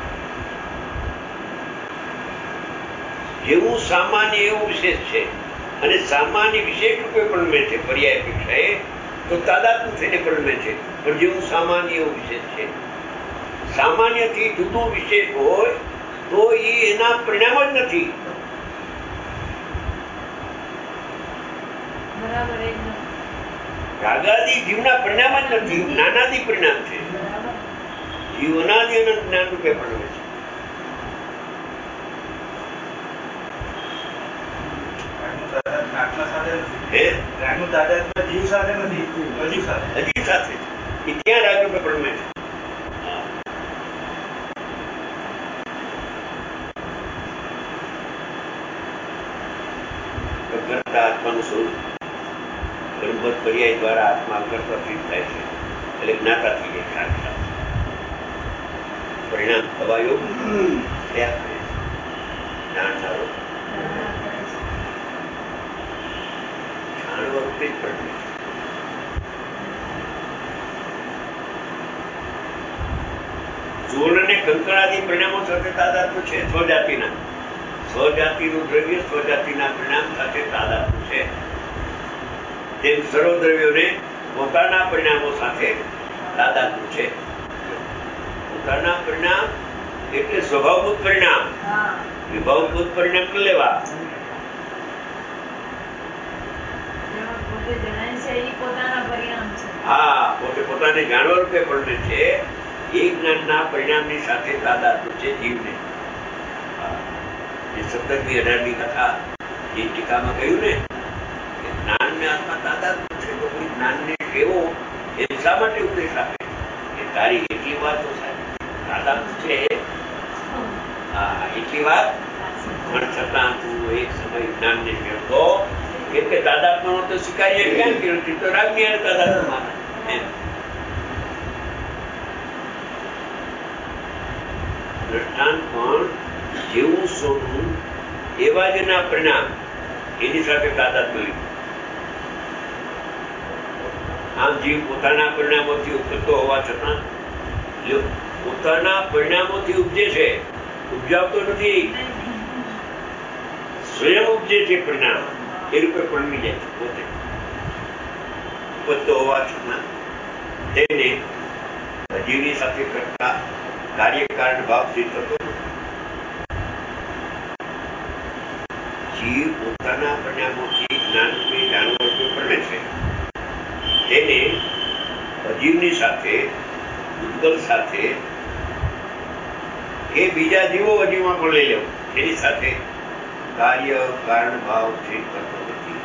જેવું સામાન્ય એવું વિશેષ છે અને સામાન્ય વિશેષ રૂપે પરિણમે છે પર્યાય અપેક્ષાએ તો તાદાત્મ્ય થઈને પરિણમે છે. પણ જેવું સામાન્ય એવું વિશેષ છે, સામાન્યથી જુદું વિશેષ હોય તો એ એના પરિણામ જ નથી. રાગાદી જીવના પરિણામ જ નથી, જ્ઞાનાદિ પરિણામ છે. જીવ અનાદિ અનંત જ્ઞાન રૂપે પરિણમે છે. જીવ સાથે નથી, અજીવ સાથે. અજીવ સાથે એ ત્યાં રાગ રૂપે પરિણમે છે. કરતા આત્માનું સ્વરૂપ ક્રમબદ્ધ પર્યાય દ્વારા આત્મા કરતા સિદ્ધ થાય છે. એટલે જ્ઞાતા થઈ જાય સાક્ષાત. પરિણામ થવાયો થયા કરે છે જાણનારો જાણવા રૂપે જ પરિણમે છે. સુવર્ણને કંકણાદી પરિણામો સાથે તાદાત્મ્ય છે. સ્વજાતિના સ્વજાતિનું દ્રવ્ય સ્વજાતિના પરિણામ સાથે તાદાત્મ્ય છે. તેમ સર્વ દ્રવ્યોને પોતાના પરિણામો સાથે તાદાત્મ્ય છે. પોતાના પરિણામ એટલે સ્વભાવભૂત પરિણામ. વિભાવભૂત પરિણામ ન લેવા. હા, પોતે પોતાને જાણવા રૂપે પરિણમે છે. એ જ્ઞાનના પરિણામની સાથે તાદાત્મ્ય છે જીવને. સપ્તમી અઢારની કથા જે ટીકામાં કહ્યું ને કે જ્ઞાનને આત્મા તાદાત્મ્ય છે તો કોઈ જ્ઞાનને કેવો એ શા માટે ઉપદેશ આપે કે તારી એટલી વાતો સાહેબ તાદાત્મ્ય છે હા એટલી વાત પણ છતાં તું એક સમય જ્ઞાનને મેળવો, કેમ કે તાદાત્મ્યનો તો સ્વીકારીએ ક્યાં કર્યો છે, તો રાગની અને તાદાત્મ્ય માને એમ. દ્રષ્ટાંત પણ જેવું સોનું એવા જ ના પરિણામ, એની સાથે તાદાત્મ્ય લીધું. આમ જીવ પોતાના પરિણામોથી ઉપજતો હોવા છતાં પોતાના પરિણામોથી ઉપજે છે, ઉપજાવતો નથી, સ્વયં ઉપજે છે પરિણામ, એ રૂપે પરમી જાય છે પોતે ઉપજતો હોવા છતાં તેને જીવની સાથે કરતા કાર્યકારણ ભાવ સિદ્ધ થતો નથી. જીવ પોતાના પરિણામોથી જ્ઞાનરૂપી જાણવાથી પરમે છે, તેને અજીવની સાથે ઉદ્ગલ સાથે એ બીજા જીવો અજીવમાં પણ લઈ લેવું, એની સાથે કાર્ય કારણ ભાવ સિદ્ધ કરતો નથી.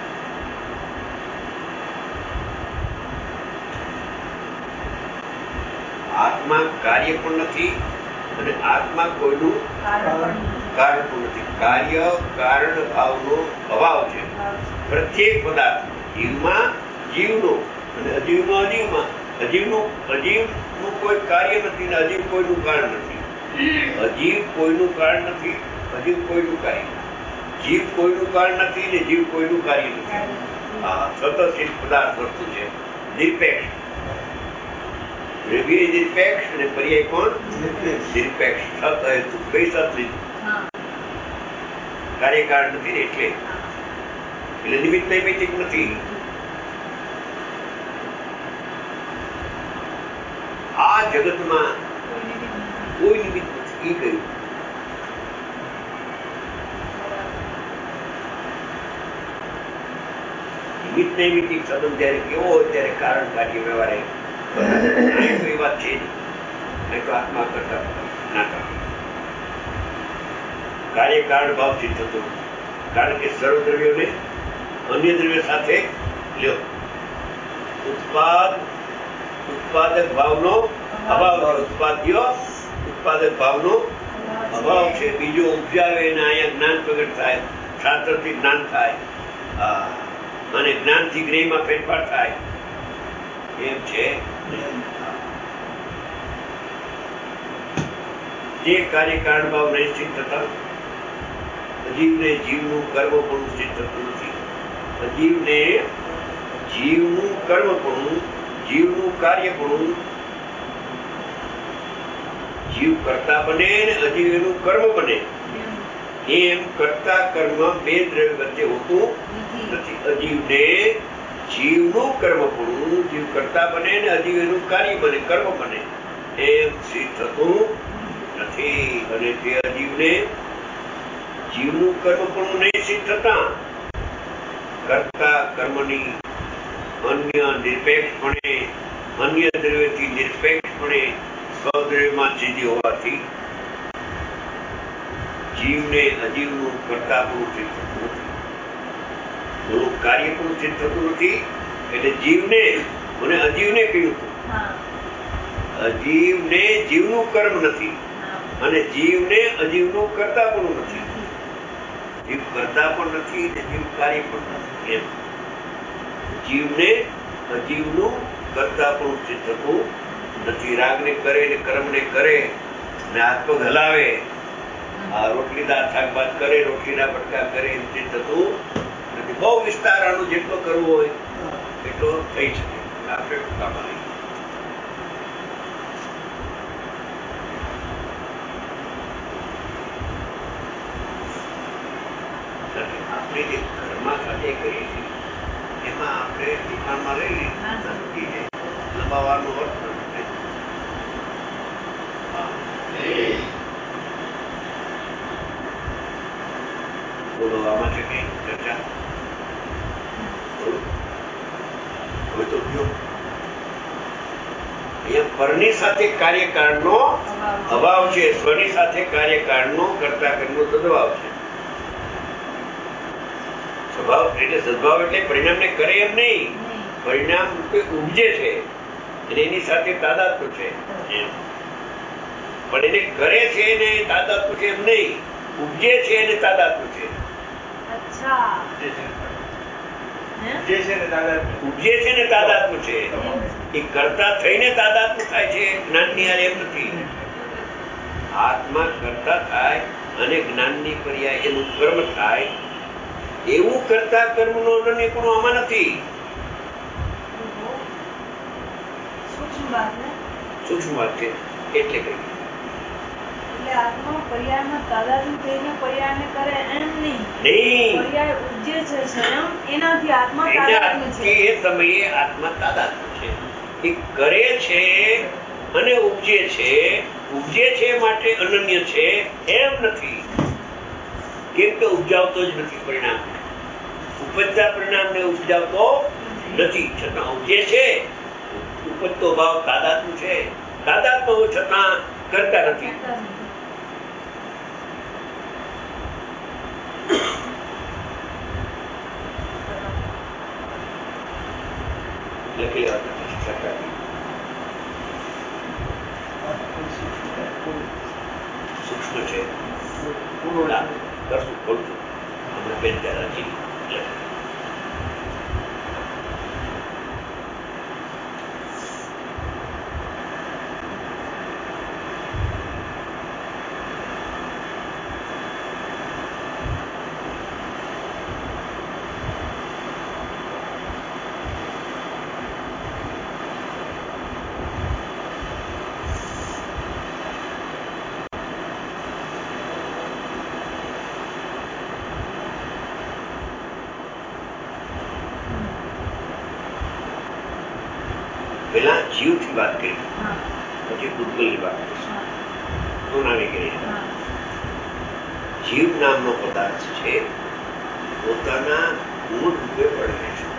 આત્મા કાર્ય પણ નથી અને આત્મા કોઈનું કારણ પણ નથી. કાર્ય કારણ ભાવનો અભાવ છે પ્રત્યેક પદાર્થ, જીવમાં જીવનો અને અજીવનો અજીવમાં. અજીવનું અજીવનું કોઈ કાર્ય નથી ને અજીવ કોઈનું કારણ નથી. અજીવ કોઈનું કારણ નથી, અજીવ કોઈનું કાર્ય. જીવ કોઈનું કારણ નથી ને જીવ કોઈનું કાર્ય નથી. આ સ્વતઃસિદ્ધ પદાર્થ વસ્તુ છે, નિરપેક્ષ. દ્રવ્ય નિરપેક્ષ અને પર્યાય કોણ નિરપેક્ષ. સત હેતુ બે સત લીધું, કાર્યકારણ નથી ને એટલે એટલે નિમિત્ત નૈમિત્તિક નથી. આ જગતમાં કોઈ નિમિત્ત નથી. એ કહ્યું નિમિત્ત નૈમિત્તિક સંબંધ જયારે કેવો હોય ત્યારે કારણ કાર્ય વ્યવહારે કોઈ વાત છે નહીં. તો આત્મા કરતા ના કરતા કાર્ય કારણ ભાવ સિદ્ધ થતો, કારણ કે સર્વ દ્રવ્યોને અન્ય દ્રવ્ય સાથે લ્યો. ઉત્પાદ ઉત્પાદક ભાવનો અભાવ છે. ઉત્પાદ્ય ઉત્પાદક ભાવનો અભાવ છે. બીજો ઉપજાવે અને અહીંયા જ્ઞાન પ્રગટ થાય, શાસ્ત્રથી જ્ઞાન થાય અને જ્ઞાનથી જ્ઞેયમાં ફેરફાર થાય એમ છે. જે કાર્ય કારણ ભાવ નહીં સિદ્ધ થતા અજીવને જીવનું કર્મ પણ સિદ્ધ થતું નથી. અજીવને જીવનું કર્મ પણ, જીવનું કાર્ય પણ, જીવ કરતા બને ને અજીવ એનું કર્મ બને, એમ કરતા કર્મ બે દ્રવ્ય વચ્ચે હોતું નથી. અજીવને જીવનું કર્મ પણ, જીવ કરતા બને ને અજીવ એનું કાર્ય બને, કર્મ બને, એમ સિદ્ધ થતું નથી. અને તે અજીવને જીવનું કર્મ પણ નહીં સિદ્ધ થતા કરતા કર્મની અન્ય નિરપેક્ષપણે, અન્ય દ્રવ્યથી નિરપેક્ષપણે સ્વદ્રવ્યમાં સિદ્ધિ હોવાથી જીવને અજીવનું કરતા પણ સિદ્ધ થતું નથી, થોડું કાર્ય પણ સિદ્ધ થતું નથી. એટલે જીવને મને અજીવને કહ્યું હતું, અજીવને જીવનું કર્મ નથી અને જીવને અજીવનું કરતા પણ નથી. જીવ કરતા પણ નથી ને જીવ કાર્ય પણ નથી. એમ જીવને અજીવનું કરતા પણ સિદ્ધ થતું નથી. રાગને કરે ને કર્મને કરે ને હાથ પગ હલાવે, આ રોટલી દાળ શાક ભાત કરે, રોટલીના બટકા કરે, એમ સિદ્ધ થતું નથી. બહુ વિસ્તાર આનો જેટલો કરવો હોય એટલો થઈ શકે. આપણે ટૂંકામાં લઈએ. આપણે જે ઘરમાં કાર્ય કરીએ છીએ એમાં આપણે દુકાનમાં લઈ લઈએ, લંબાવવાનો અર્થ નથી. બોલો, આમાં છે કઈ ચર્ચા? બોલો, હવે તો જો અહીંયા પરની સાથે કાર્યકાળનો અભાવ છે, સ્વની સાથે કાર્યકાળનો કરતા કર્મનો સદભાવ છે. સ્વભાવ એટલે સદભાવ એટલે પરિણામને કરે એમ નહીં, પરિણામ રૂપે ઉપજે છે અને એની સાથે તાદાત્મ્ય છે. પણ એને કરે છે એને તાદાત્મ્ય છે એમ નહીં, ઉપજે છે એને તાદાત્મ્ય છે. અચ્છા, જે છે ને તાદાત્મ્ય, ઉપજે છે ને તાદાત્મ્ય છે. એ કરતા થઈને તાદાત્મ્ય થાય છે, જ્ઞાનની હારે એમ નથી. આત્મા કરતા થાય અને જ્ઞાનની પર્યાય એનું કર્મ થાય, એવું કરતા કર્મનો અનન્યપણું આમાં નથી. સૂક્ષ્મ વાત ને, સૂક્ષ્મ વાત છે એટલે કહી. એટલે આત્મા પર્યાયમાં તાદાત્મ્ય થઈને પર્યાયને કરે એમ નહીં. નહીં, પર્યાય ઉપજે છે સ્વયં, એનાથી આત્મા તાદાત્મ્ય છે. એ સમયે આત્મા તાદાત્મ્ય છે. એ કરે છે અને ઉપજે છે. ઉપજે છે માટે અનન્ય છે એમ નથી. કેમ કે ઉપજાવતો જ નથી પરિણામ. ઉપજતા પરિણામને ઉપજાવતો નથી, છતાં ઉપજે છે. ઉપજતો ભાવ તાદાત્મ્ય છે. તાદાત્મ્ય હોવા છતાં કરતા નથી. લખી લેવા સૂક્ષ્મ છે. કરશું ખોલતું હમણાં બેન દાદાજી પેલા જીવથી વાત કરી, પછી ભૂતગલની વાત કરીશું. સોનાની કરી જીવ નામનો પદાર્થ છે, પોતાના મૂળ રૂપે પડે છે.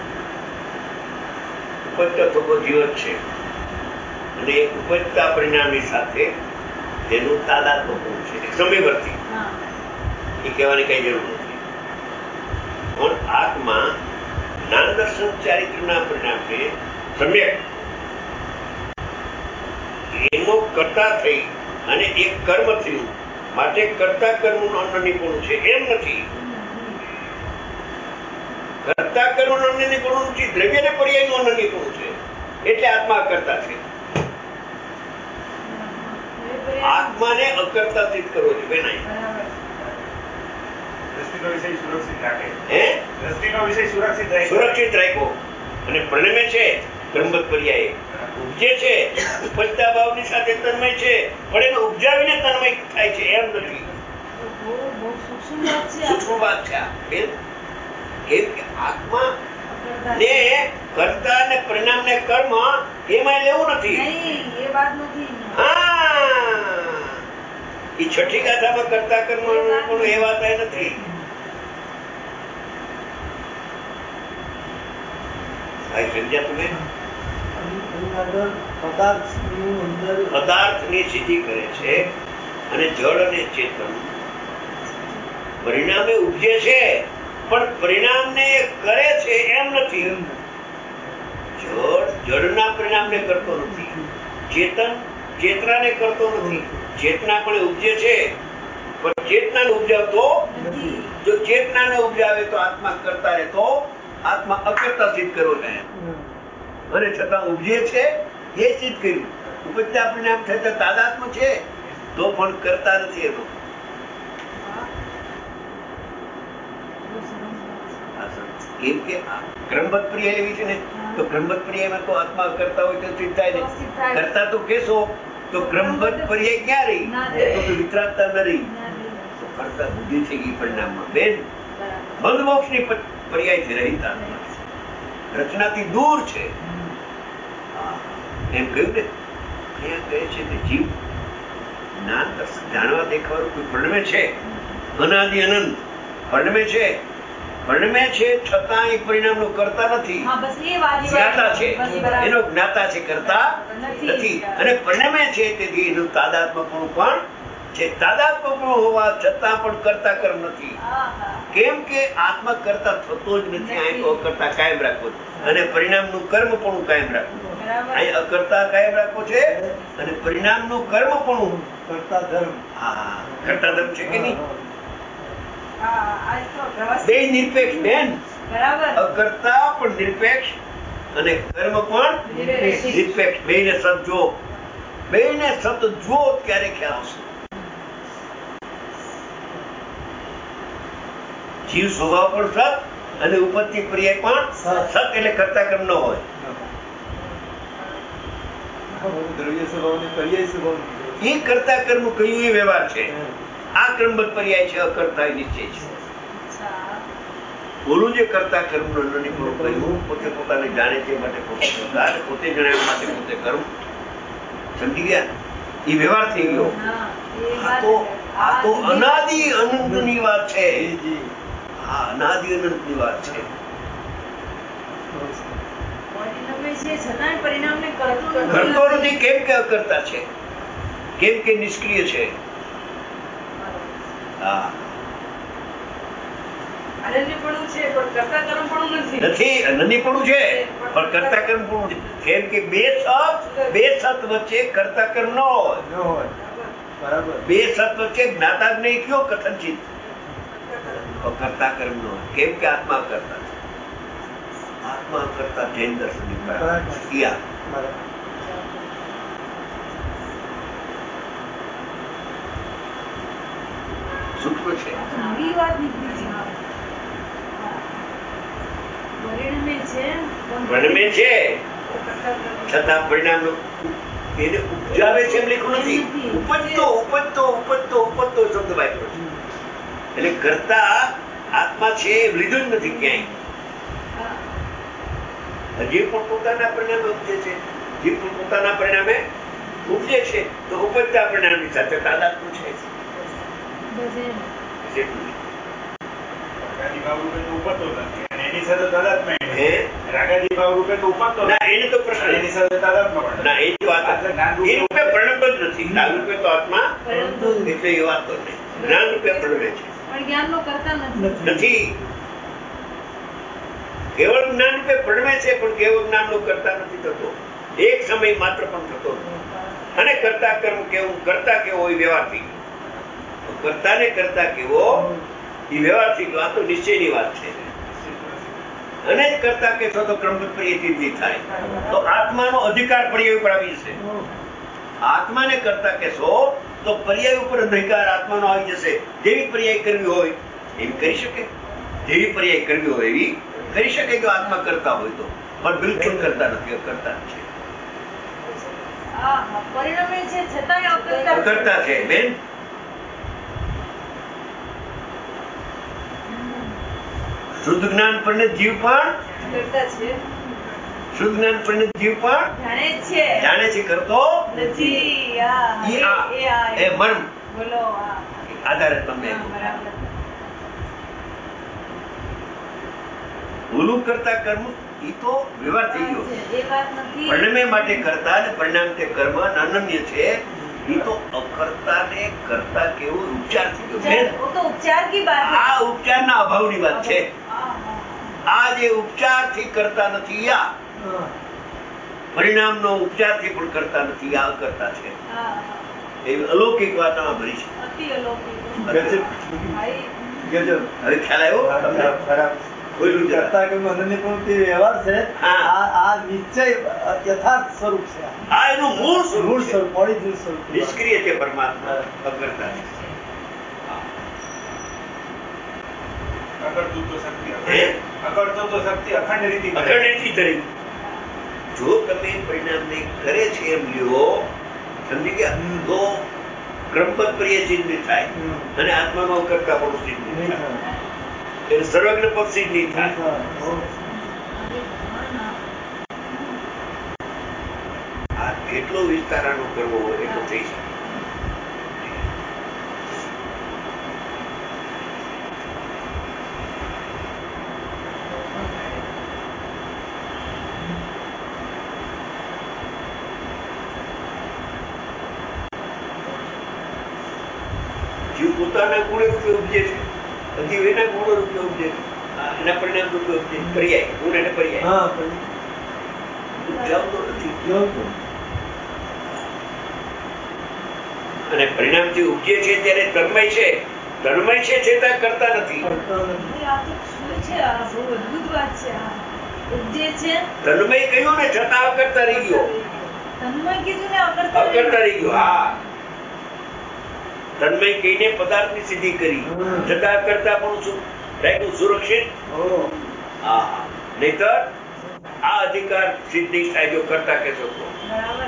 ઉપજતો થતો જીવ જ છે અને ઉપજતા પરિણામની સાથે તેનું તાદાત્મ્ય છે, સમયવર્તી. એ કહેવાની કઈ જરૂર નથી. પણ આત્મા જ્ઞાન દર્શન ચારિત્રના પરિણામે સમ્યક એનો કર્તા થઈ અને એક કર્મ થયું માટે કર્તા કર્મનું અનન્યપણું છે એમ નથી. કર્તા કર્મનું અનન્યપણું નથી, દ્રવ્યને પર્યાયનું અનન્યપણું છે. એટલે આત્મા અકર્તા છે. આત્માને અકર્તા સિદ્ધ કરવો છે બેન. દ્રષ્ટિનો વિષય સુરક્ષિત રાખે. હે દ્રષ્ટિનો વિષય સુરક્ષિત રાખે. સુરક્ષિત રાખ્યો અને પરિણમે છે કર્મબદ્ધ પર્યાય. ઉપજે છે, ઉપજતા ભાવની સાથે તન્મય છે, પણ એને ઉપજાવીને તન્મય થાય છે એમ નથી. સૂક્ષ્મ વાત છે આ બેન. કેમ કે આત્મા ને કર્તા અને પરિણામ ને કર્મ એમાં લેવું નથી. એ વાત નથી. હા, એ છઠ્ઠી ગાથામાં કર્તા કર્મ પણ એ વાત નથી. ભાઈ સમજ્યા તમે? પદાર્થની સિદ્ધિ કરે છે અને જળ અને ચેતન પરિણામે ઉપજે છે, પણ પરિણામને કરે છે એમ નથી. જળ જળના પરિણામને કરતો નથી, ચેતન ચેતનાને કરતો નથી. ચેતના પણ ઉપજે છે પણ ચેતનાને ઉપજાવતો નથી. જો ચેતનાને ઉપજાવે તો આત્મા કરતા રહેતો, આત્મા અકર્તા સિદ્ધ કરવો જાય અને છતાં ઉપજે છે એ સિદ્ધ કર્યું. ઉપજતા પરિણામ થતા તાદાત્મ્ય છે તો પણ કરતા નથી એનો. કેમ કે ક્રમબદ્ધ પ્રિય એવી છે ને, તો ક્રમબદ્ધ પ્રિયમાં તો આત્મા કરતા હોય તો સિદ્ધ થાય ને. કરતા તો કેશો તો ક્રમબદ્ધ પ્રિય ક્યાં રહી? તો વિતરાગતા ન રહી. તો કરતા બુદ્ધિ થઈ ગઈ પરિણામમાં બેન. બંધ મોક્ષની પર્યાયથી રહિત આત્મા રચનાથી દૂર છે એમ કહ્યું ને. અહીંયા કહે છે કે જીવ જ્ઞાન દર્શન જાણવા દેખાવાનું કોઈ પરિણમે છે, અનાદિ અનંત પરિણમે છે, પરિણમે છે છતાં એ પરિણામનો કરતા નથી. જ્ઞાતા છે, એનો જ્ઞાતા છે, કરતા નથી. અને પરિણમે છે તેથી એનું તાદાત્મ્યપણું પણ છે. તાદાત્મ્યપણું હોવા છતાં પણ કરતા કર્મ નથી. કેમ કે આત્મા કરતા થતો જ નથી. આ તો કરતા કાયમ રાખવો અને પરિણામનું કર્મ પણ કાયમ રાખવું. બરાબર. અહીં અકર્તા કાયમ રાખવો છે અને પરિણામનું કર્મ પણ કરતા ધર્મ. હા કરતા ધર્મ છે કે નહીં? હા, આજ તો વ્યવસ્થિત. બે નિરપેક્ષ બેન, બરાબર. અકર્તા પણ નિરપેક્ષ અને કર્મ પણ નિરપેક્ષ. નિરપેક્ષ. બેયને સત જુઓ, બેયને સત જુઓ ત્યારે ખ્યાલ આવશે. જીવ સ્વભાવ પણ સત અને ઉપરથી પર્યાય પણ સત, એટલે કરતા કર્મ ન હોય. દ્રવ્ય સ્વભાવ ને પર્યાય સ્વભાવ. એ કરતા કર્મ કયું એ વ્યવહાર છે, આ કર્મબદ્ધ પર્યાય છે, અકર્તા નિશ્ચય છે. અચ્છા. બોલું જે કરતા કર્મ નનીપણું કહ્યું, પોતે પોતાને જાણે છે માટે પોતે કરતા, અને પોતે જણાવ્યા માટે પોતે કર્મ. સમજી ગયા? એ વ્યવહાર થઈ ગયો. હા, એ આ વાત તો છે. આ તો બીજી અનાદિ અનંતની વાત છે. જી જી. હા, અનાદિ અનંતની વાત છે. પરિણમે છે છતાં પરિણામને કરતું નથી. કરતો નથી કેમ કે અકર્તા છે, કેમ કે નિષ્ક્રિય છે. હા, અનન્યપણું છે પણ કરતા કર્મપણું નથી. નથી અનન્યપણું છે પણ કરતા કર્મ પણ નથી. કેમ કે બે સત બે સત વચ્ચે કરતા કર્મ ન હોય. ન હોય. બરાબર. બે સત વચ્ચે જ્ઞાતા જ્ઞેય કયો કથનચિત કરતા કર્મ ન હોય. કેમ કે આત્મા કરતા છે. આત્મા કરતા જૈન દર્શનની બરાબર. યા બરાબર. સૂક્ષ્મ છે. નવી વાત નીકળી છે. પરિણમે છે પણ પરિણમે છે કરતા કર્મ. છતાં પરિણામ એને ઉપજાવે છે એમ લખ્યું નથી. ઉપજતો ઉપજતો ઉપજતો ઉપજતો શબ્દ વાપર્યો છે. એટલે કરતા આત્મા છે એ લીધું જ નથી ક્યાંય. હા. હજી પણ પોતાના પરિણામે ઉપજે છે, જે પણ પોતાના પરિણામે ઉપજે છે તો ઉપજતા પરિણામની સાથે તાદાત્મ્ય છે. બસ એમ. જેટલું રાગાદી ભાવ રૂપે તો ઉપડતો નથી અને એની સાથે તાદાત્મ્ય નહીં. હે? રાગાદી ભાવ રૂપે તો ઉપડતો ના, નથી. એને તો પ્રશ્ન એની સાથે તાદાત્મ્ય પણ ના, નથી. એ વાત એટલે જ્ઞાન રૂપે એ રૂપે પ્રણબ જ નથી. જ્ઞાન રૂપે તો આત્મા પરંતુ એટલે એ વાત તો નહીં. જ્ઞાન રૂપે પ્રણવે છે પણ જ્ઞાનનો કરતા નથી. નથી. કેવળ જ્ઞાન રૂપે પ્રણવે છે પણ કેવળ જ્ઞાનનો કરતા નથી થતો. એક સમય માત્ર પણ થતો નથી. અને કરતા કર્મ કેવું, કરતા કેવો એ વ્યવહાર થઈ ગયો. તો કરતા ને કરતા કેવો એ વ્યવહાર થઈ ગયો. આ તો નિશ્ચયની વાત છે. અને જ કરતા કહેશો તો ક્રમબદ્ધ પર્યાયથી નહીં થાય. તો આત્માનો અધિકાર પર્યાય ઉપર આવી જશે. આત્માને કરતા કહેશો તો પર્યાય ઉપર અધિકાર આત્માનો આવી જશે. જેવી પર્યાય કરવી હોય એવી કરી શકે, જેવી પર્યાય કરવી હોય એવી કરી શકે જો આત્મા કરતા હોય તો. પણ બિલકુલ કરતા નથી, અકર્તા છે. હા, હા. પરિણમે છે છતાંય અકર્તા. અકર્તા છે બેન. શુદ્ધ જ્ઞાન પરને જીવ પણ કરતા છે. શુદ્ધ જ્ઞાન પરને જીવ પણ જાણે જ છે. જાણે છે, કરતો નથી. હા, ઈ એ- આ એ આ એ મર્મ બોલો. હા. આધારે તમને હા, બરાબર. ભૂલું કરતા કર્મ એ તો વ્યવહાર થઈ ગયો. એ વાત નથી. પરિણમે માટે કરતા અને પરિણામ તે કર્મ અનન્ય છે. એ તો અકર્તાને કરતા કેવો ઉપચાર થઈ ગયો બેન. वो तो उपचार की बात है. આ ઉપચારના અભાવની વાત છે. हाँ, हाँ, આ જે ઉપચારથી કરતા નથી આ પરિણામનો ઉપચારથી પણ કરતા નથી, આ અકર્તા છે. हाँ, એવી અલૌકિક વાત આમાં ભરી છે. अति अलौकिक. ગજબ. भाई, ગજબ. હવે ખ્યાલ આવ્યો તમને? બરાબર. ખોલ્યું જરા. કરતા કર્મ અનન્યપણું તે વ્યવહાર છે. હા. આ આ નિશ્ચય યથાર્થ સ્વરૂપ છે. આ એનું મૂળ મૂળ સ્વરૂપ છે. સ્વરૂપ, ઓરિજિનલ સ્વરૂપ. નિષ્ક્રિય છે પરમાત્મા, અકર્તા છે. અકર્તૃત્વ શક્તિ હે? અખંડ અકર્તૃત્વ શક્તિ અખંડ રીતિ કરે. અખંડથી તરી. જો તમે પરિણામને કરે છે એમ લ્યો, સમજી ગયા, હમ. તો ક્રમબદ્ધ પર્યાય સિદ્ધ નહીં થાય હમ. અને આત્માનો અકર્તા પણ સિદ્ધ નહીં નહીં થાય. થાય. એટલે સર્વજ્ઞ પદ સિદ્ધ નહીં નહીં થાય. થાય. अरे हाँ ना. આ કેટલો વિસ્તાર આનો કરવો હોય એટલો થઈ શકે. જીવ પોતાના ગુણે રૂપે ઉપજે છે, જીવ એના ગુણો રૂપે ઉપજે છે, આ એના પરિણામ રૂપે ઉપજે છે. પર્યાય ગુણ એટલે પર્યાય. હા, પછી ઉપજાવતો નથી. યોગ્ય. અને પરિણામથી ઉપજે છે ત્યારે તન્મય છે, તન્મય છે છતાં કરતા નથી. કરતા નથી. આ તો શું છે? આ બહુ અદ્ભુત વાત છે. આ ઉપજે છે, તન્મય કહ્યું ને છતાં અકર્તા રહી ગયો. તન્મય કીધું ને અકર્તા રહી અકર્તા રહી ગયો. હા, તન્મય કહીને પદાર્થની સિદ્ધિ કરી, છતાં અકર્તા પણ શું રાખ્યું? સુરક્ષિત. ઓહ. હા, નહીતર આ અધિકાર સિદ્ધ નહીં થાય જો કરતા કહેશો તો. બરાબર.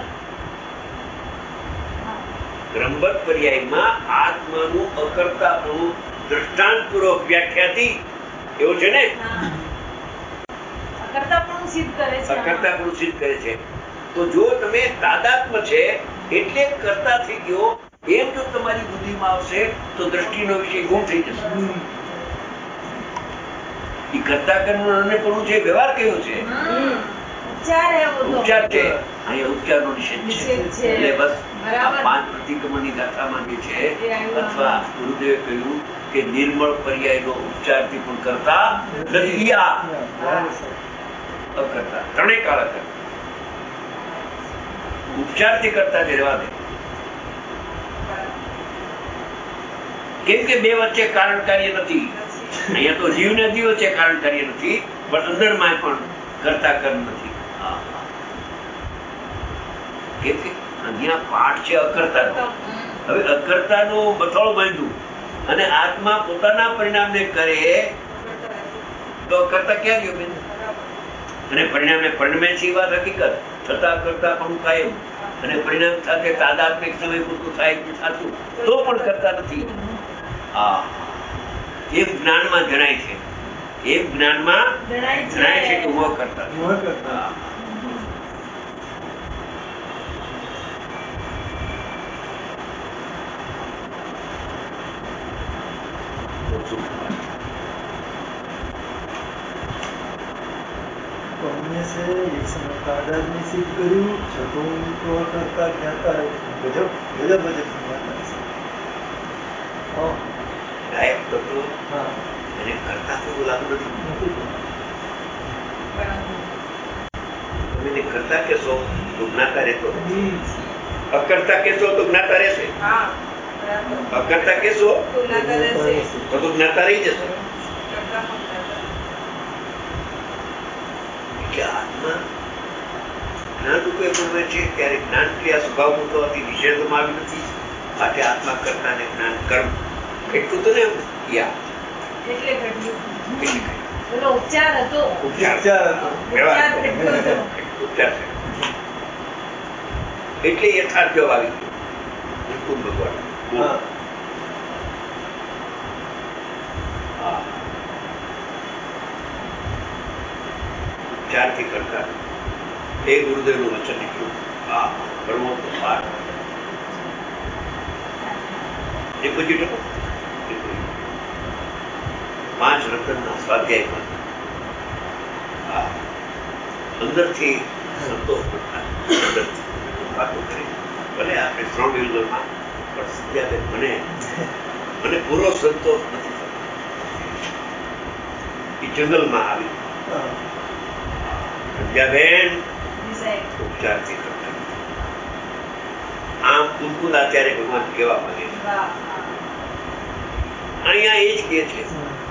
હા. ક્રમબદ્ધ પર્યાયમાં આત્માનું અકર્તાપણું દ્રષ્ટાંતપૂર્વક વ્યાખ્યાથી એવું છે ને, હા. અકર્તાપણું સિદ્ધ કરે છે. અકર્તાપણું સિદ્ધ કરે છે. તો જો તમે તાદાત્મ છે એટલે કરતા થઈ ગયો એમ જો તમારી બુદ્ધિમાં આવશે તો દ્રષ્ટિનો વિષય ગુમ થઈ જશે. એ કરતા કરનારપણું છે, વ્યવહાર કયો છે? હમ. ઉપચાર હે વો તો. ઉપચાર છે. અહીંયા ઉપચારનો નિષેધ છે. નિષેધ છે. એટલે બસ આ બરાબર. પાંચ પ્રતિક્રમણની ગાથામાં જે છે, એ આવ્યું. અથવા ગુરુદેવે કહ્યું કે નિર્મળ પર્યાયનો ઉપચારથી પણ કરતા નથી. આ બરાબર છે. અકર્તા ત્રણેય કાળ કરતા. ઉપચારથી કરતા જ રહેવા દે. કેમ કે બે વચ્ચે કારણ કાર્ય નથી. અહીંયા તો જીવ ને જીવ વચ્ચે કારણ કાર્ય નથી, પણ અંદરમાં પણ કરતા કર્મ નથી. હા. કેમ કે અહીંયા પાઠ છે અકર્તાનો. હવે અકર્તાનો બથોળ બાંધ્યું અને આત્મા પોતાના પરિણામને કરે તો અકર્તા ક્યાં ગયો બેન? અને પરિણામે પરિણમે છે એ વાત હકીકત, છતાં કરતા પણ કાયમ. અને પરિણામ સાથે તાદાત્મિક સમય પૂરતું થાય કે સાચું તો પણ કરતા નથી. હા, એમ જ્ઞાનમાં જણાય છે, એમ જ્ઞાનમાં જણાય છે. જણાય છે કે હું કરતા છું. હું કરતા. હા. તમને છે એક સમય તાદાદને સિદ્ધ કર્યું, છતાં તો કરતા જ્ઞાતા રહ્યું. ગજબ ગજબ ગજબની વાત છે. હા. ગાયબ થતો હા. એને કરતા તો બોલાતું નથી. નથી તો. તમે એને કરતા કહેશો તો જ્ઞાતા રહેતો, હમ. અકર્તા કહેશો તો જ્ઞાતા રહેશે, હા. બરાબર. અકર્તા કહેશો તો જ્ઞાતા રહેશે. તો તો જ્ઞાતા રહી જશે. કરતા પણ જ્ઞાતા. એટલે આત્મા જ્ઞાન રૂપે પૂર્વે છે ત્યારે જ્ઞાન ક્રિયા સ્વભાવ પૂરતી નિષેધમાં આવી નથી. માટે આત્મા કરતા ને જ્ઞાન કર્મ એટલું તો ને યા એટલે ઘટ્યું. એટલે પેલો ઉપચાર હતો. ઉપચાર ઉપચાર હતો. વ્યવહાર ઉપચાર ઘટ્યો હતો. ઉપચાર છે. એટલે યથાર્થ જવાબ આવી ગયો. બિલકુલ ભગવાન. હા. હા. ઉપચારથી કરતા એ ગુરુદેવનું વચન નીકળ્યું. હા, કરવો તો પાઠ. એક પછી ટકો પાંચ રતનના સ્વાધ્યાય પણ હા અંદરથી સંતોષ પણ થાય. અંદરથી વાતો કરી ભલે આપણે શ્રવણ વિલમાં પણ સંધ્યાબેન મને મને પૂરો સંતોષ નથી થતો. એ જંગલમાં આવી હા. સંધ્યાબેન સાહેબ. ઉપચારથી કરતા આમ કુલકુલ આચાર્ય ભગવાન કેવા માંગે છે. વાહ. અહીંયા એ જ કે છે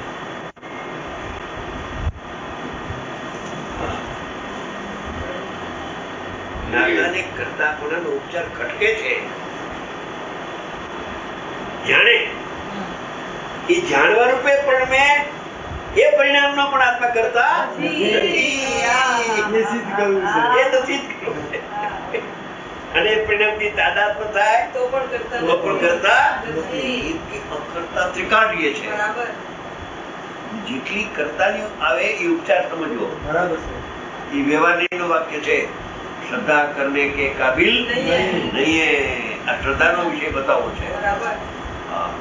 જ્ઞાતાને કરતા પણ ઉપચાર ખટકે છે. જાણે એ જાણવા રૂપે પણ મેં એ પરિણામનો પણ આત્મા કરતા નથી. એ સિદ્ધ કરવું છે. એ નથી જ કરવું છે. અને પરિણામથી તાદાત્મ્ય થાય તો પણ કરતા તો પણ કરતા નથી. એ અકર્તા ત્રિકાળીય છે. બરાબર. જેટલી કરતાની આવે એ ઉપચાર સમજવો. બરાબર છે. એ વ્યવહારનું વાક્ય છે. શ્રદ્ધા કરને કે કાબિલ નહીં. નહીં. આ શ્રદ્ધાનો વિષય બતાવવો છે. બરાબર. હા.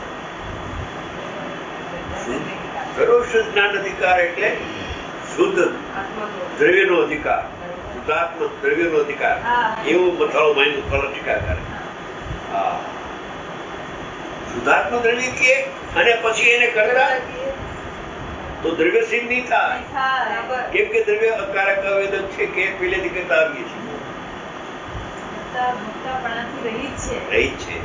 સર્વ શુદ્ધ જ્ઞાન અધિકાર એટલે શુદ્ધ આત્માનો. દ્રવ્યનો અધિકાર, શુદ્ધાત્મક દ્રવ્યનો અધિકાર. હા. એવું મથાળો માન્યું ફળ ટીકાકાર. હા. શુદ્ધાત્મક દ્રવ્ય કે અને પછી એને કરતા તો દ્રવ્ય સિદ્ધ નહીં થાય. થાય. કેમ કે દ્રવ્ય અકારક અવેદક છે કે પહેલેથી કરતા આવીએ છીએ. ભોગતા- ભોગતાપણાથી રહિત છે. રહી છે.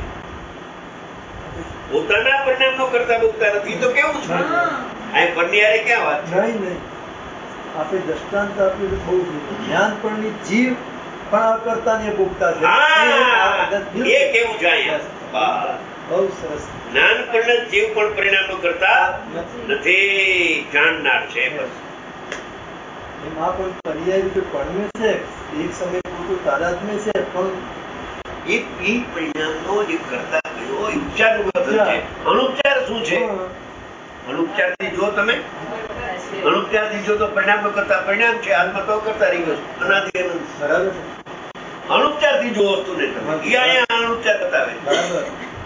પોતાના પરિણામનો કરતા ભોગતા નથી. તો કેવું છે હા. આ પરની હારે ક્યાં વાત છે? નહીં નહીં આપણે દ્રષ્ટાંત આપ્યું તો બહુ જ્ઞાન પરની જીવ પણ અકર્તાને ભોગતા છે. હા, એ કેવું છે અહીંયા? બસ. બહુ સરસ. જ્ઞાન પણ જીવ પણ પરિણામનો કરતા નથી, જાણનાર છે. બસ એમાં પણ પર્યાય રૂપે પરમે છે, એક સમય પૂરતું તાદાત્મ્ય છે, પણ એ એ પરિણામનો જે કરતા કયો એ ઉપચારનું કથન છે. અનુપચાર શું છે? અનુપચારથી જો તમે અનુપચારથી જો તો પરિણામનો કરતા પરિણામ છે. આત્મા તો કરતા રહી ગયો અનાદિ અનંત. બરાબર છે. અનુપચારથી જો વસ્તુને તમે એ અહીંયા અનુપચાર બતાવે. બરાબર.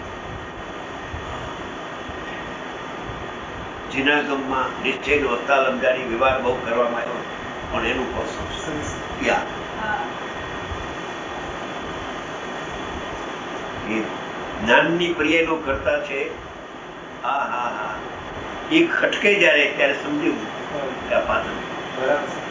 જીના ગમમાં નિશ્ચયનો હપ્તા લંબાની વ્યવહાર બહુ કરવામાં આવ્યો પણ એનું ફળ સરસ. યા હા. એ જ્ઞાનની પર્યાયનો કરતા છે. હા હા હા એ ખટકે જ્યારે ત્યારે સમજ્યું કે આ પાત્ર બરાબર છે.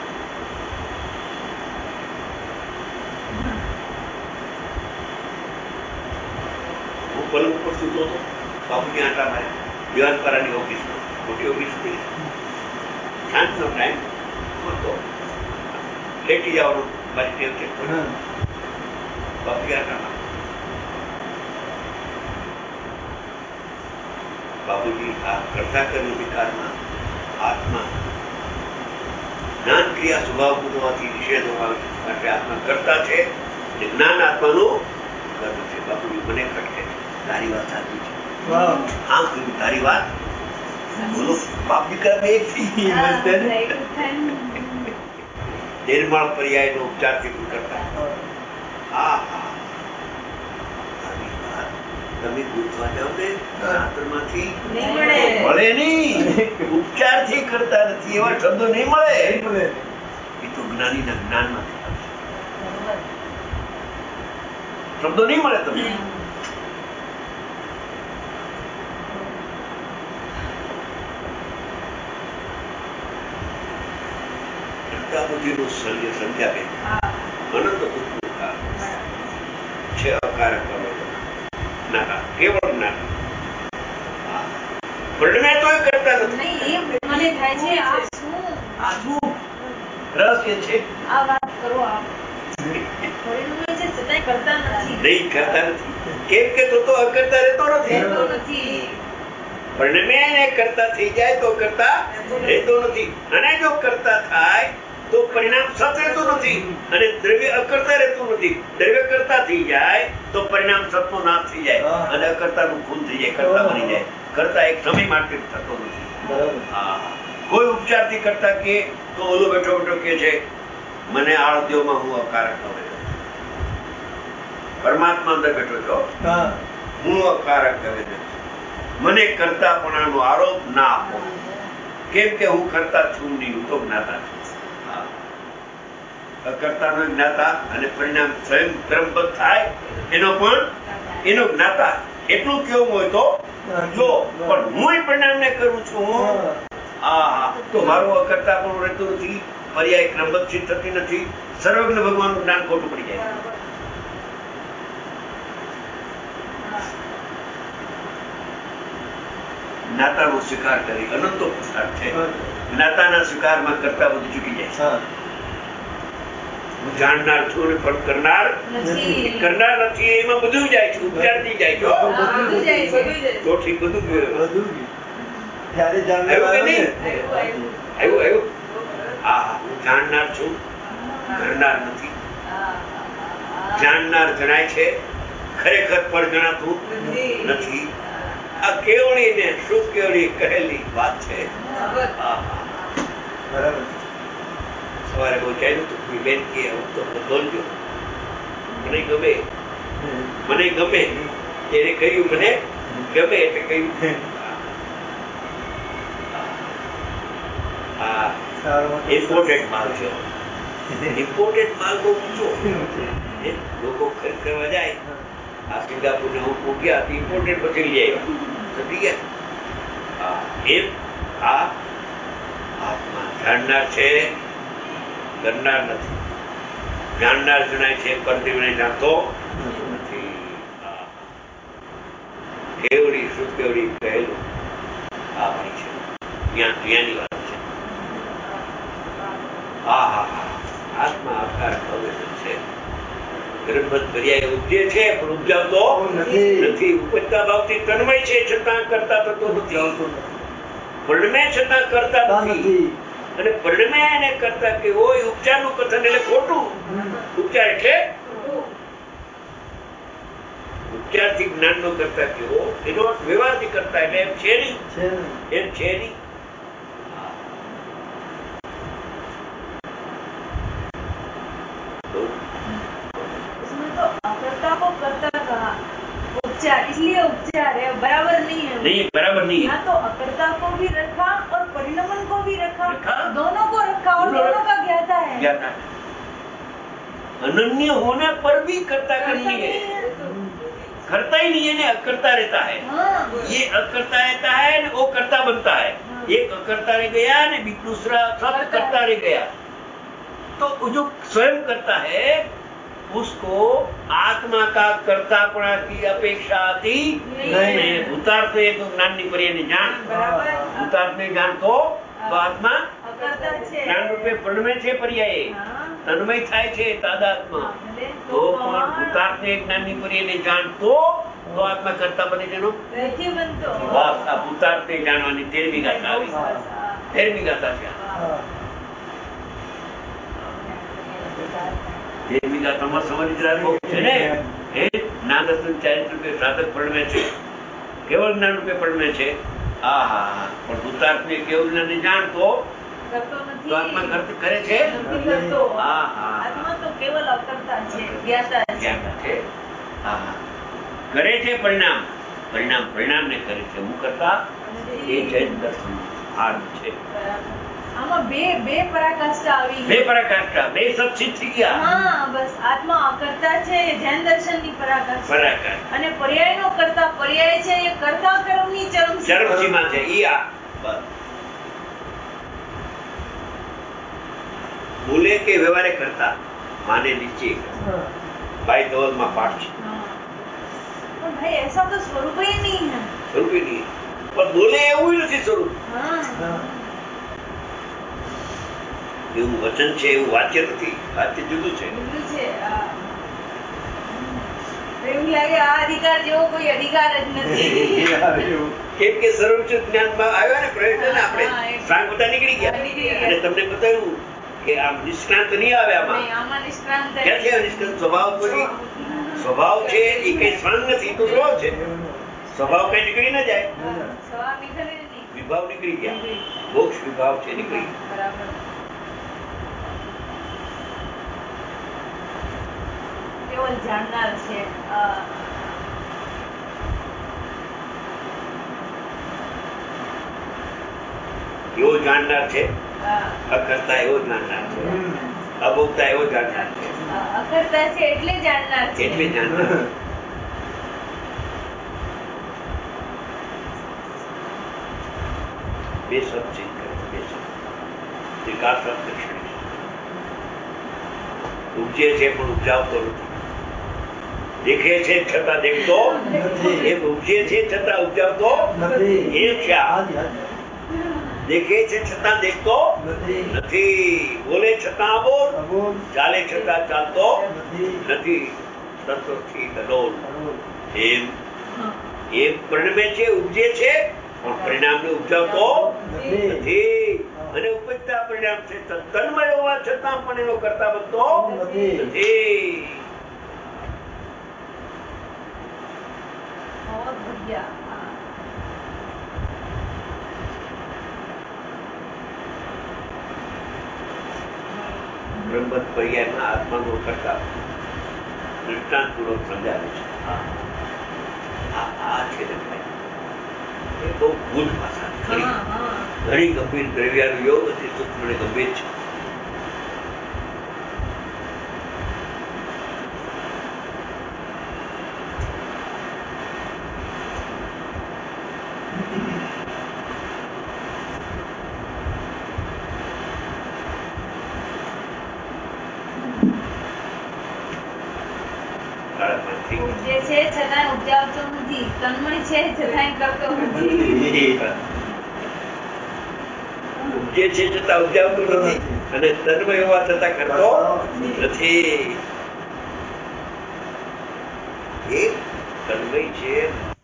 હું પલંગ ઉપર સૂતો હતો. બાપુજી આંટા મારે દિવાનપરાની ઓફિસમાં, મોટી ઓફિસ હતી. સાંજનો ટાઈમ હતો, લેટી જવાનું મારી ટેવ છે. હા. બાપુજી આંટા મારે. બાપુજી આ કરતા કર્યું વિકારમાં આત્મા જ્ઞાન ક્રિયા સ્વભાવ હોવાથી નિષેધ માટે આત્મા કરતા છે અને જ્ઞાન આત્માનું કર્મ છે. બાપુજી મને ખટકે તારી વાત સાચી છે. વાહ. હા કહ્યું તારી વાત બોલો. બાપ દીકરા બે એક થઈ. હા, મસ્ત છે ને? right time. નિર્મળ પર્યાયનો ઉપચારથી પણ કરતા. હા હા તારી વાત તમે ગૂંથવા જાઓ ને શાસ્ત્રમાંથી નહીં મળે. મળે નહીં. ઉપચારથી કરતા નથી એવા શબ્દો નહીં મળે. નહીં મળે. એ તો જ્ઞાનીના જ્ઞાનમાંથી આવશે. બરોબર. શબ્દો નહીં મળે તમને. કરતા બુદ્ધિનું સર્જન સંધ્યાબેન હા. અનંત બુદ્ધિનું કારણ છે. અકારક અવયવ જ્ઞાતા, કેવળ જ્ઞાતા. હા. પરિણમે તો એ કરતા નથી. નહીં, એમ મને થાય છે આ શું આ શું રહસ્ય છે? આ વાત કરો આપ. પરિણમે છે છતાંય કરતા નથી. નહીં કરતા નથી. કેમ કે તો તો અકર્તા રહેતો નથી. રહેતો નથી. પરિણમે એને કરતા થઈ જાય તો કરતા રહેતો નથી. અને જો કરતા થાય તો પરિણામ સત રહેતું નથી અને દ્રવ્ય અકર્તા રહેતું નથી. દ્રવ્ય કરતા થઈ જાય તો પરિણામ સતનો નાશ થઈ જાય અને અકર્તાનું ખૂન થઈ જાય, કરતા બની જાય. કરતા એક સમય માટે થતો નથી. બરાબર. હા, કોઈ ઉપચારથી કરતા કે તો ઓલો બેઠો બેઠો કે છે મને આળદ્યોમાં હું અકારક અવયવ. પરમાત્મા અંદર બેઠો છો, હા. હું અકારક અવયવ. મને કરતાપણાનો આરોપ ના આપો. કેમ કે હું કરતા છું નહીં, હું તો જ્ઞાતા છું. હા. અકર્તાનો જ્ઞાતા અને પરિણામ સ્વયં ક્રમબદ્ધ થાય એનો પણ એનો જ્ઞાતા. એટલું કેવું હોય તો જો પણ હું પરિણામને કરું છું. હા હા તો મારું અકર્તા પણ રહેતું નથી, પર્યાય ક્રમબદ્ધ સિદ્ધ થતી નથી. સર્વજ્ઞ ભગવાનનું જ્ઞાન ખોટું પડી જાય. જ્ઞાતાનો સ્વીકાર કરી અનંતો પુરુષાર્થ છે. જ્ઞાતાના સ્વીકારમાં કરતા બધું ચૂકી જાય છે. હા. હું જાણનાર છું અને પણ કરનાર નથી. કરનાર નથી. એમાં બધું જાય છે, ઉપચારથી જાય છે. હા, બધું જાય, બધું જાય. તો ઠીક બધું ગયું. બધું ગયું. ત્યારે જાણવા આવ્યું કે આવ્યો ને? નહીં? આવ્યું, આવ્યું. આવ્યું આવ્યું. હા હા હું જાણનાર છું, કરનાર નથી. જાણનાર જણાય છે, ખરેખર પણ જણાતું નથી. આ કેવળી ને શું કેવળી કહેલી વાત છે. બરાબર. હા હા બરાબર. સવારે બહુ ચાલ્યું હતું. કોઈ બેન કે હું તો બોલજો મને ગમે, મને ગમે. એને કહ્યું મને ગમે એટલે કહ્યું. હા સારું. ઇમ્પોર્ટેન્ટ માલ છે. ઇમ્પોર્ટેન્ટ માલ બહુ ઊંચો. એ લોકો ખરીદ કરવા જાય. આ સિંગાપુર ને હું ગયા ઇમ્પોર્ટેન્ટ પછી લઈ આવ્યા. સમજી ગયા? હા એમ. હા જાણનાર છે, કરનાર નથી. જાણનાર જણાય છે, પરદેવને જાણતો નથી. કેવડી શું કેવડી કહેલું આ ભાઈ છે, ત્યાં ત્યાંની વાત છે. હા હા હા આત્મા આકાર અવશ્ય છે. ગર્ભત પર્યાય ઉપજે છે પણ ઉપજાવતો નથી. ઉપજતા ભાવથી તન્મય છે છતાં કરતા થતો નથી. પરિણમે છતાં કરતા નથી. અને પરિણમે એને કરતા કે હોય ઉપચારનું કથન એટલે ખોટું. ઉપચાર એટલે ઉપચારથી જ્ઞાન નો કરતા કેવો, એનો વ્યવહારથી કરતા એટલે એમ છે નહીં, એમ છે નહીં. उपचार इसलिए उपचार है, बराबर नहीं है। नहीं बराबर नहीं है। हाँ तो अकर्ता को भी रखा और परिणमन को भी रखा, रखा? दोनों को रखा और दोनों का ज्ञाता है। ज्ञाता है। अनन्य होने पर भी कर्ता का नहीं है, करता ही नहीं है ना, अकर्ता रहता है। हाँ। ये अकर्ता रहता है ना, वो कर्ता बनता है। हाँ। एक अकर्ता रह गया ने दूसरा सब कर्ता रह गया। तो जो स्वयं करता है उसको आत्मा का कर्तापणा की अपेक्षा आती नहीं। भूतार्थ में तो ज्ञान नहीं पड़ी जान, भूतार्थ में जान तो आत्मा ज्ञान रूपे परिणमे छे पर्याये तन्मय थाय छे तादात्मा। तो पण भूतार्थ में ज्ञान नहीं पड़ी जान तो तो आत्मा कर्ता बने जेनो નથી બનતો। बस आ भूतार्थ में जानवानी तेरहवीं गाथा आवी, तेरहवीं गाथा छे। तेरहवीं गाथामां समझदार बહુ છે ને, એ જ્ઞાન રત્ન ચારિત્ર રૂપે સાધક પરિણમે છે, કેવળ જ્ઞાન રૂપે પરિણમે છે। હા હા હા પણ ભૂતાર્થને કેવળ જ્ઞાનને જાણતો કરતો નથી, તો આત્મા કર્ત કરે છે નથી કરતો। હા હા આત્મા તો કેવલ અકર્તા છે, જ્ઞાતા છે। જ્ઞાતા છે। હા હા કરે છે પરિણામ, પરિણામ પરિણામને કરે છે, હું કરતા એ જૈન દર્શન આર્મ છે। આમાં બે બે પરાકાષ્ઠા આવી બે પરાકાષ્ઠા, બે સત્સિદ્ધ થઈ ગયા। હા બસ આત્મા અકર્તા છે, જૈન દર્શનની પરાકાષ્ઠા, પરાકાષ્ઠા અને પર્યાયનો કર્તા પર્યાય છે, એ કર્તા કર્મની ચરમ ચરમસીમા છે ઈ આ બસ। બોલે કે વ્યવહારે કરતા માને નીચે ભાઈ ધવલમાં પાઠ છે। પણ ભાઈ ऐसा तो स्वरूप ही नहीं है, સ્વરૂપ નહીં પણ બોલે એવું નથી સ્વરૂપ। हाँ એવું વચન છે, એવું વાક્ય નથી, વાક્ય જુદું છે। જુદું છે। આ એવું લાગે આ અધિકાર જેવો કોઈ અધિકાર જ નથી। કેમ કે સર્વોચ્ચ જ્ઞાનમાં આવ્યા ને પ્રયત્ન હા, આપણે હા, એક- સાંગ બધા નીકળી ગયા નીકળી ગયા। અને તમને બતાવ્યું કે આમ નિષ્ણાંત નહીં આવે આમાં। નહીં, આમાં નિષ્ણાંત ક્યાં છે નિષ્ણાંત સ્વભાવ? કોઈ સ્વભાવ છે એ કઈ સ્વાંગ નથી, તો સ્વભાવ છે। સ્વભાવ કઈ નીકળી ન જાય, હા, સ્વભાવ નીકળે નહીં। વિભાવ નીકળી ગયા, નીકળી। મોક્ષ વિભાવ છે નીકળી હા, બરાબર। કેવલ જાણનાર છે। આ એવો જાણનાર છે, આ અકર્તા એવો જાણનાર છે, અભોક્તા એવો જાણનાર છે, આ અકર્તા છે એટલે જાણનાર છે। એટલે જાણનાર છે। બે શબ્દ ચેન્જ કરે, બે શબ્દ વિકાસ લક્ષણ ઉપજે છે પણ ઉપજાવતો નથી, દેખે છે છતાં દેખતો નથી, એમ ઉપજે છે છતાં ઉપજાવતો નથી, એ ખ્યાલ। હાજી, હાજી, દેખે છે છતાં દેખતો નથી, નથી, બોલે છતાં અબોલ, અબોલ, ચાલે છતાં ચાલતો નથી, નથી, સંતોષથી ડડોલ। અબોલ, એમ એમ પરિણમે છે, ઉપજે છે પણ પરિણામને ઉપજાવતો નથી, નથી, અને ઉપજતા પરિણામ છે તન્મય હોવા છતાં પણ એનો કરતા બનતો નથી। નથી। बहुत बढ़िया। બ્રહ્મત પર્યાયમાં આત્માનો કરતા દૃષ્ટાંતપૂર્વક સમજાવે છે। આ આ છે ને ભાઈ, એ બહુ ગૂઢ ભાષા છે, ઘણી हाँ हाँ ઘણી ગંભીર દ્રવ્યાનું યોગ અતિ સૂક્ષ્મ અને ગંભીર છે। નથી. ઉપજે છે છતાં ઉપજાવતો નથી, તન્મય છે છતાં કરતો નથી. ઉપજે છે છતાં ઉપજાવતું નથી અને તન્મય હોવા છતાં કરતો નથી. એક તન્મય છે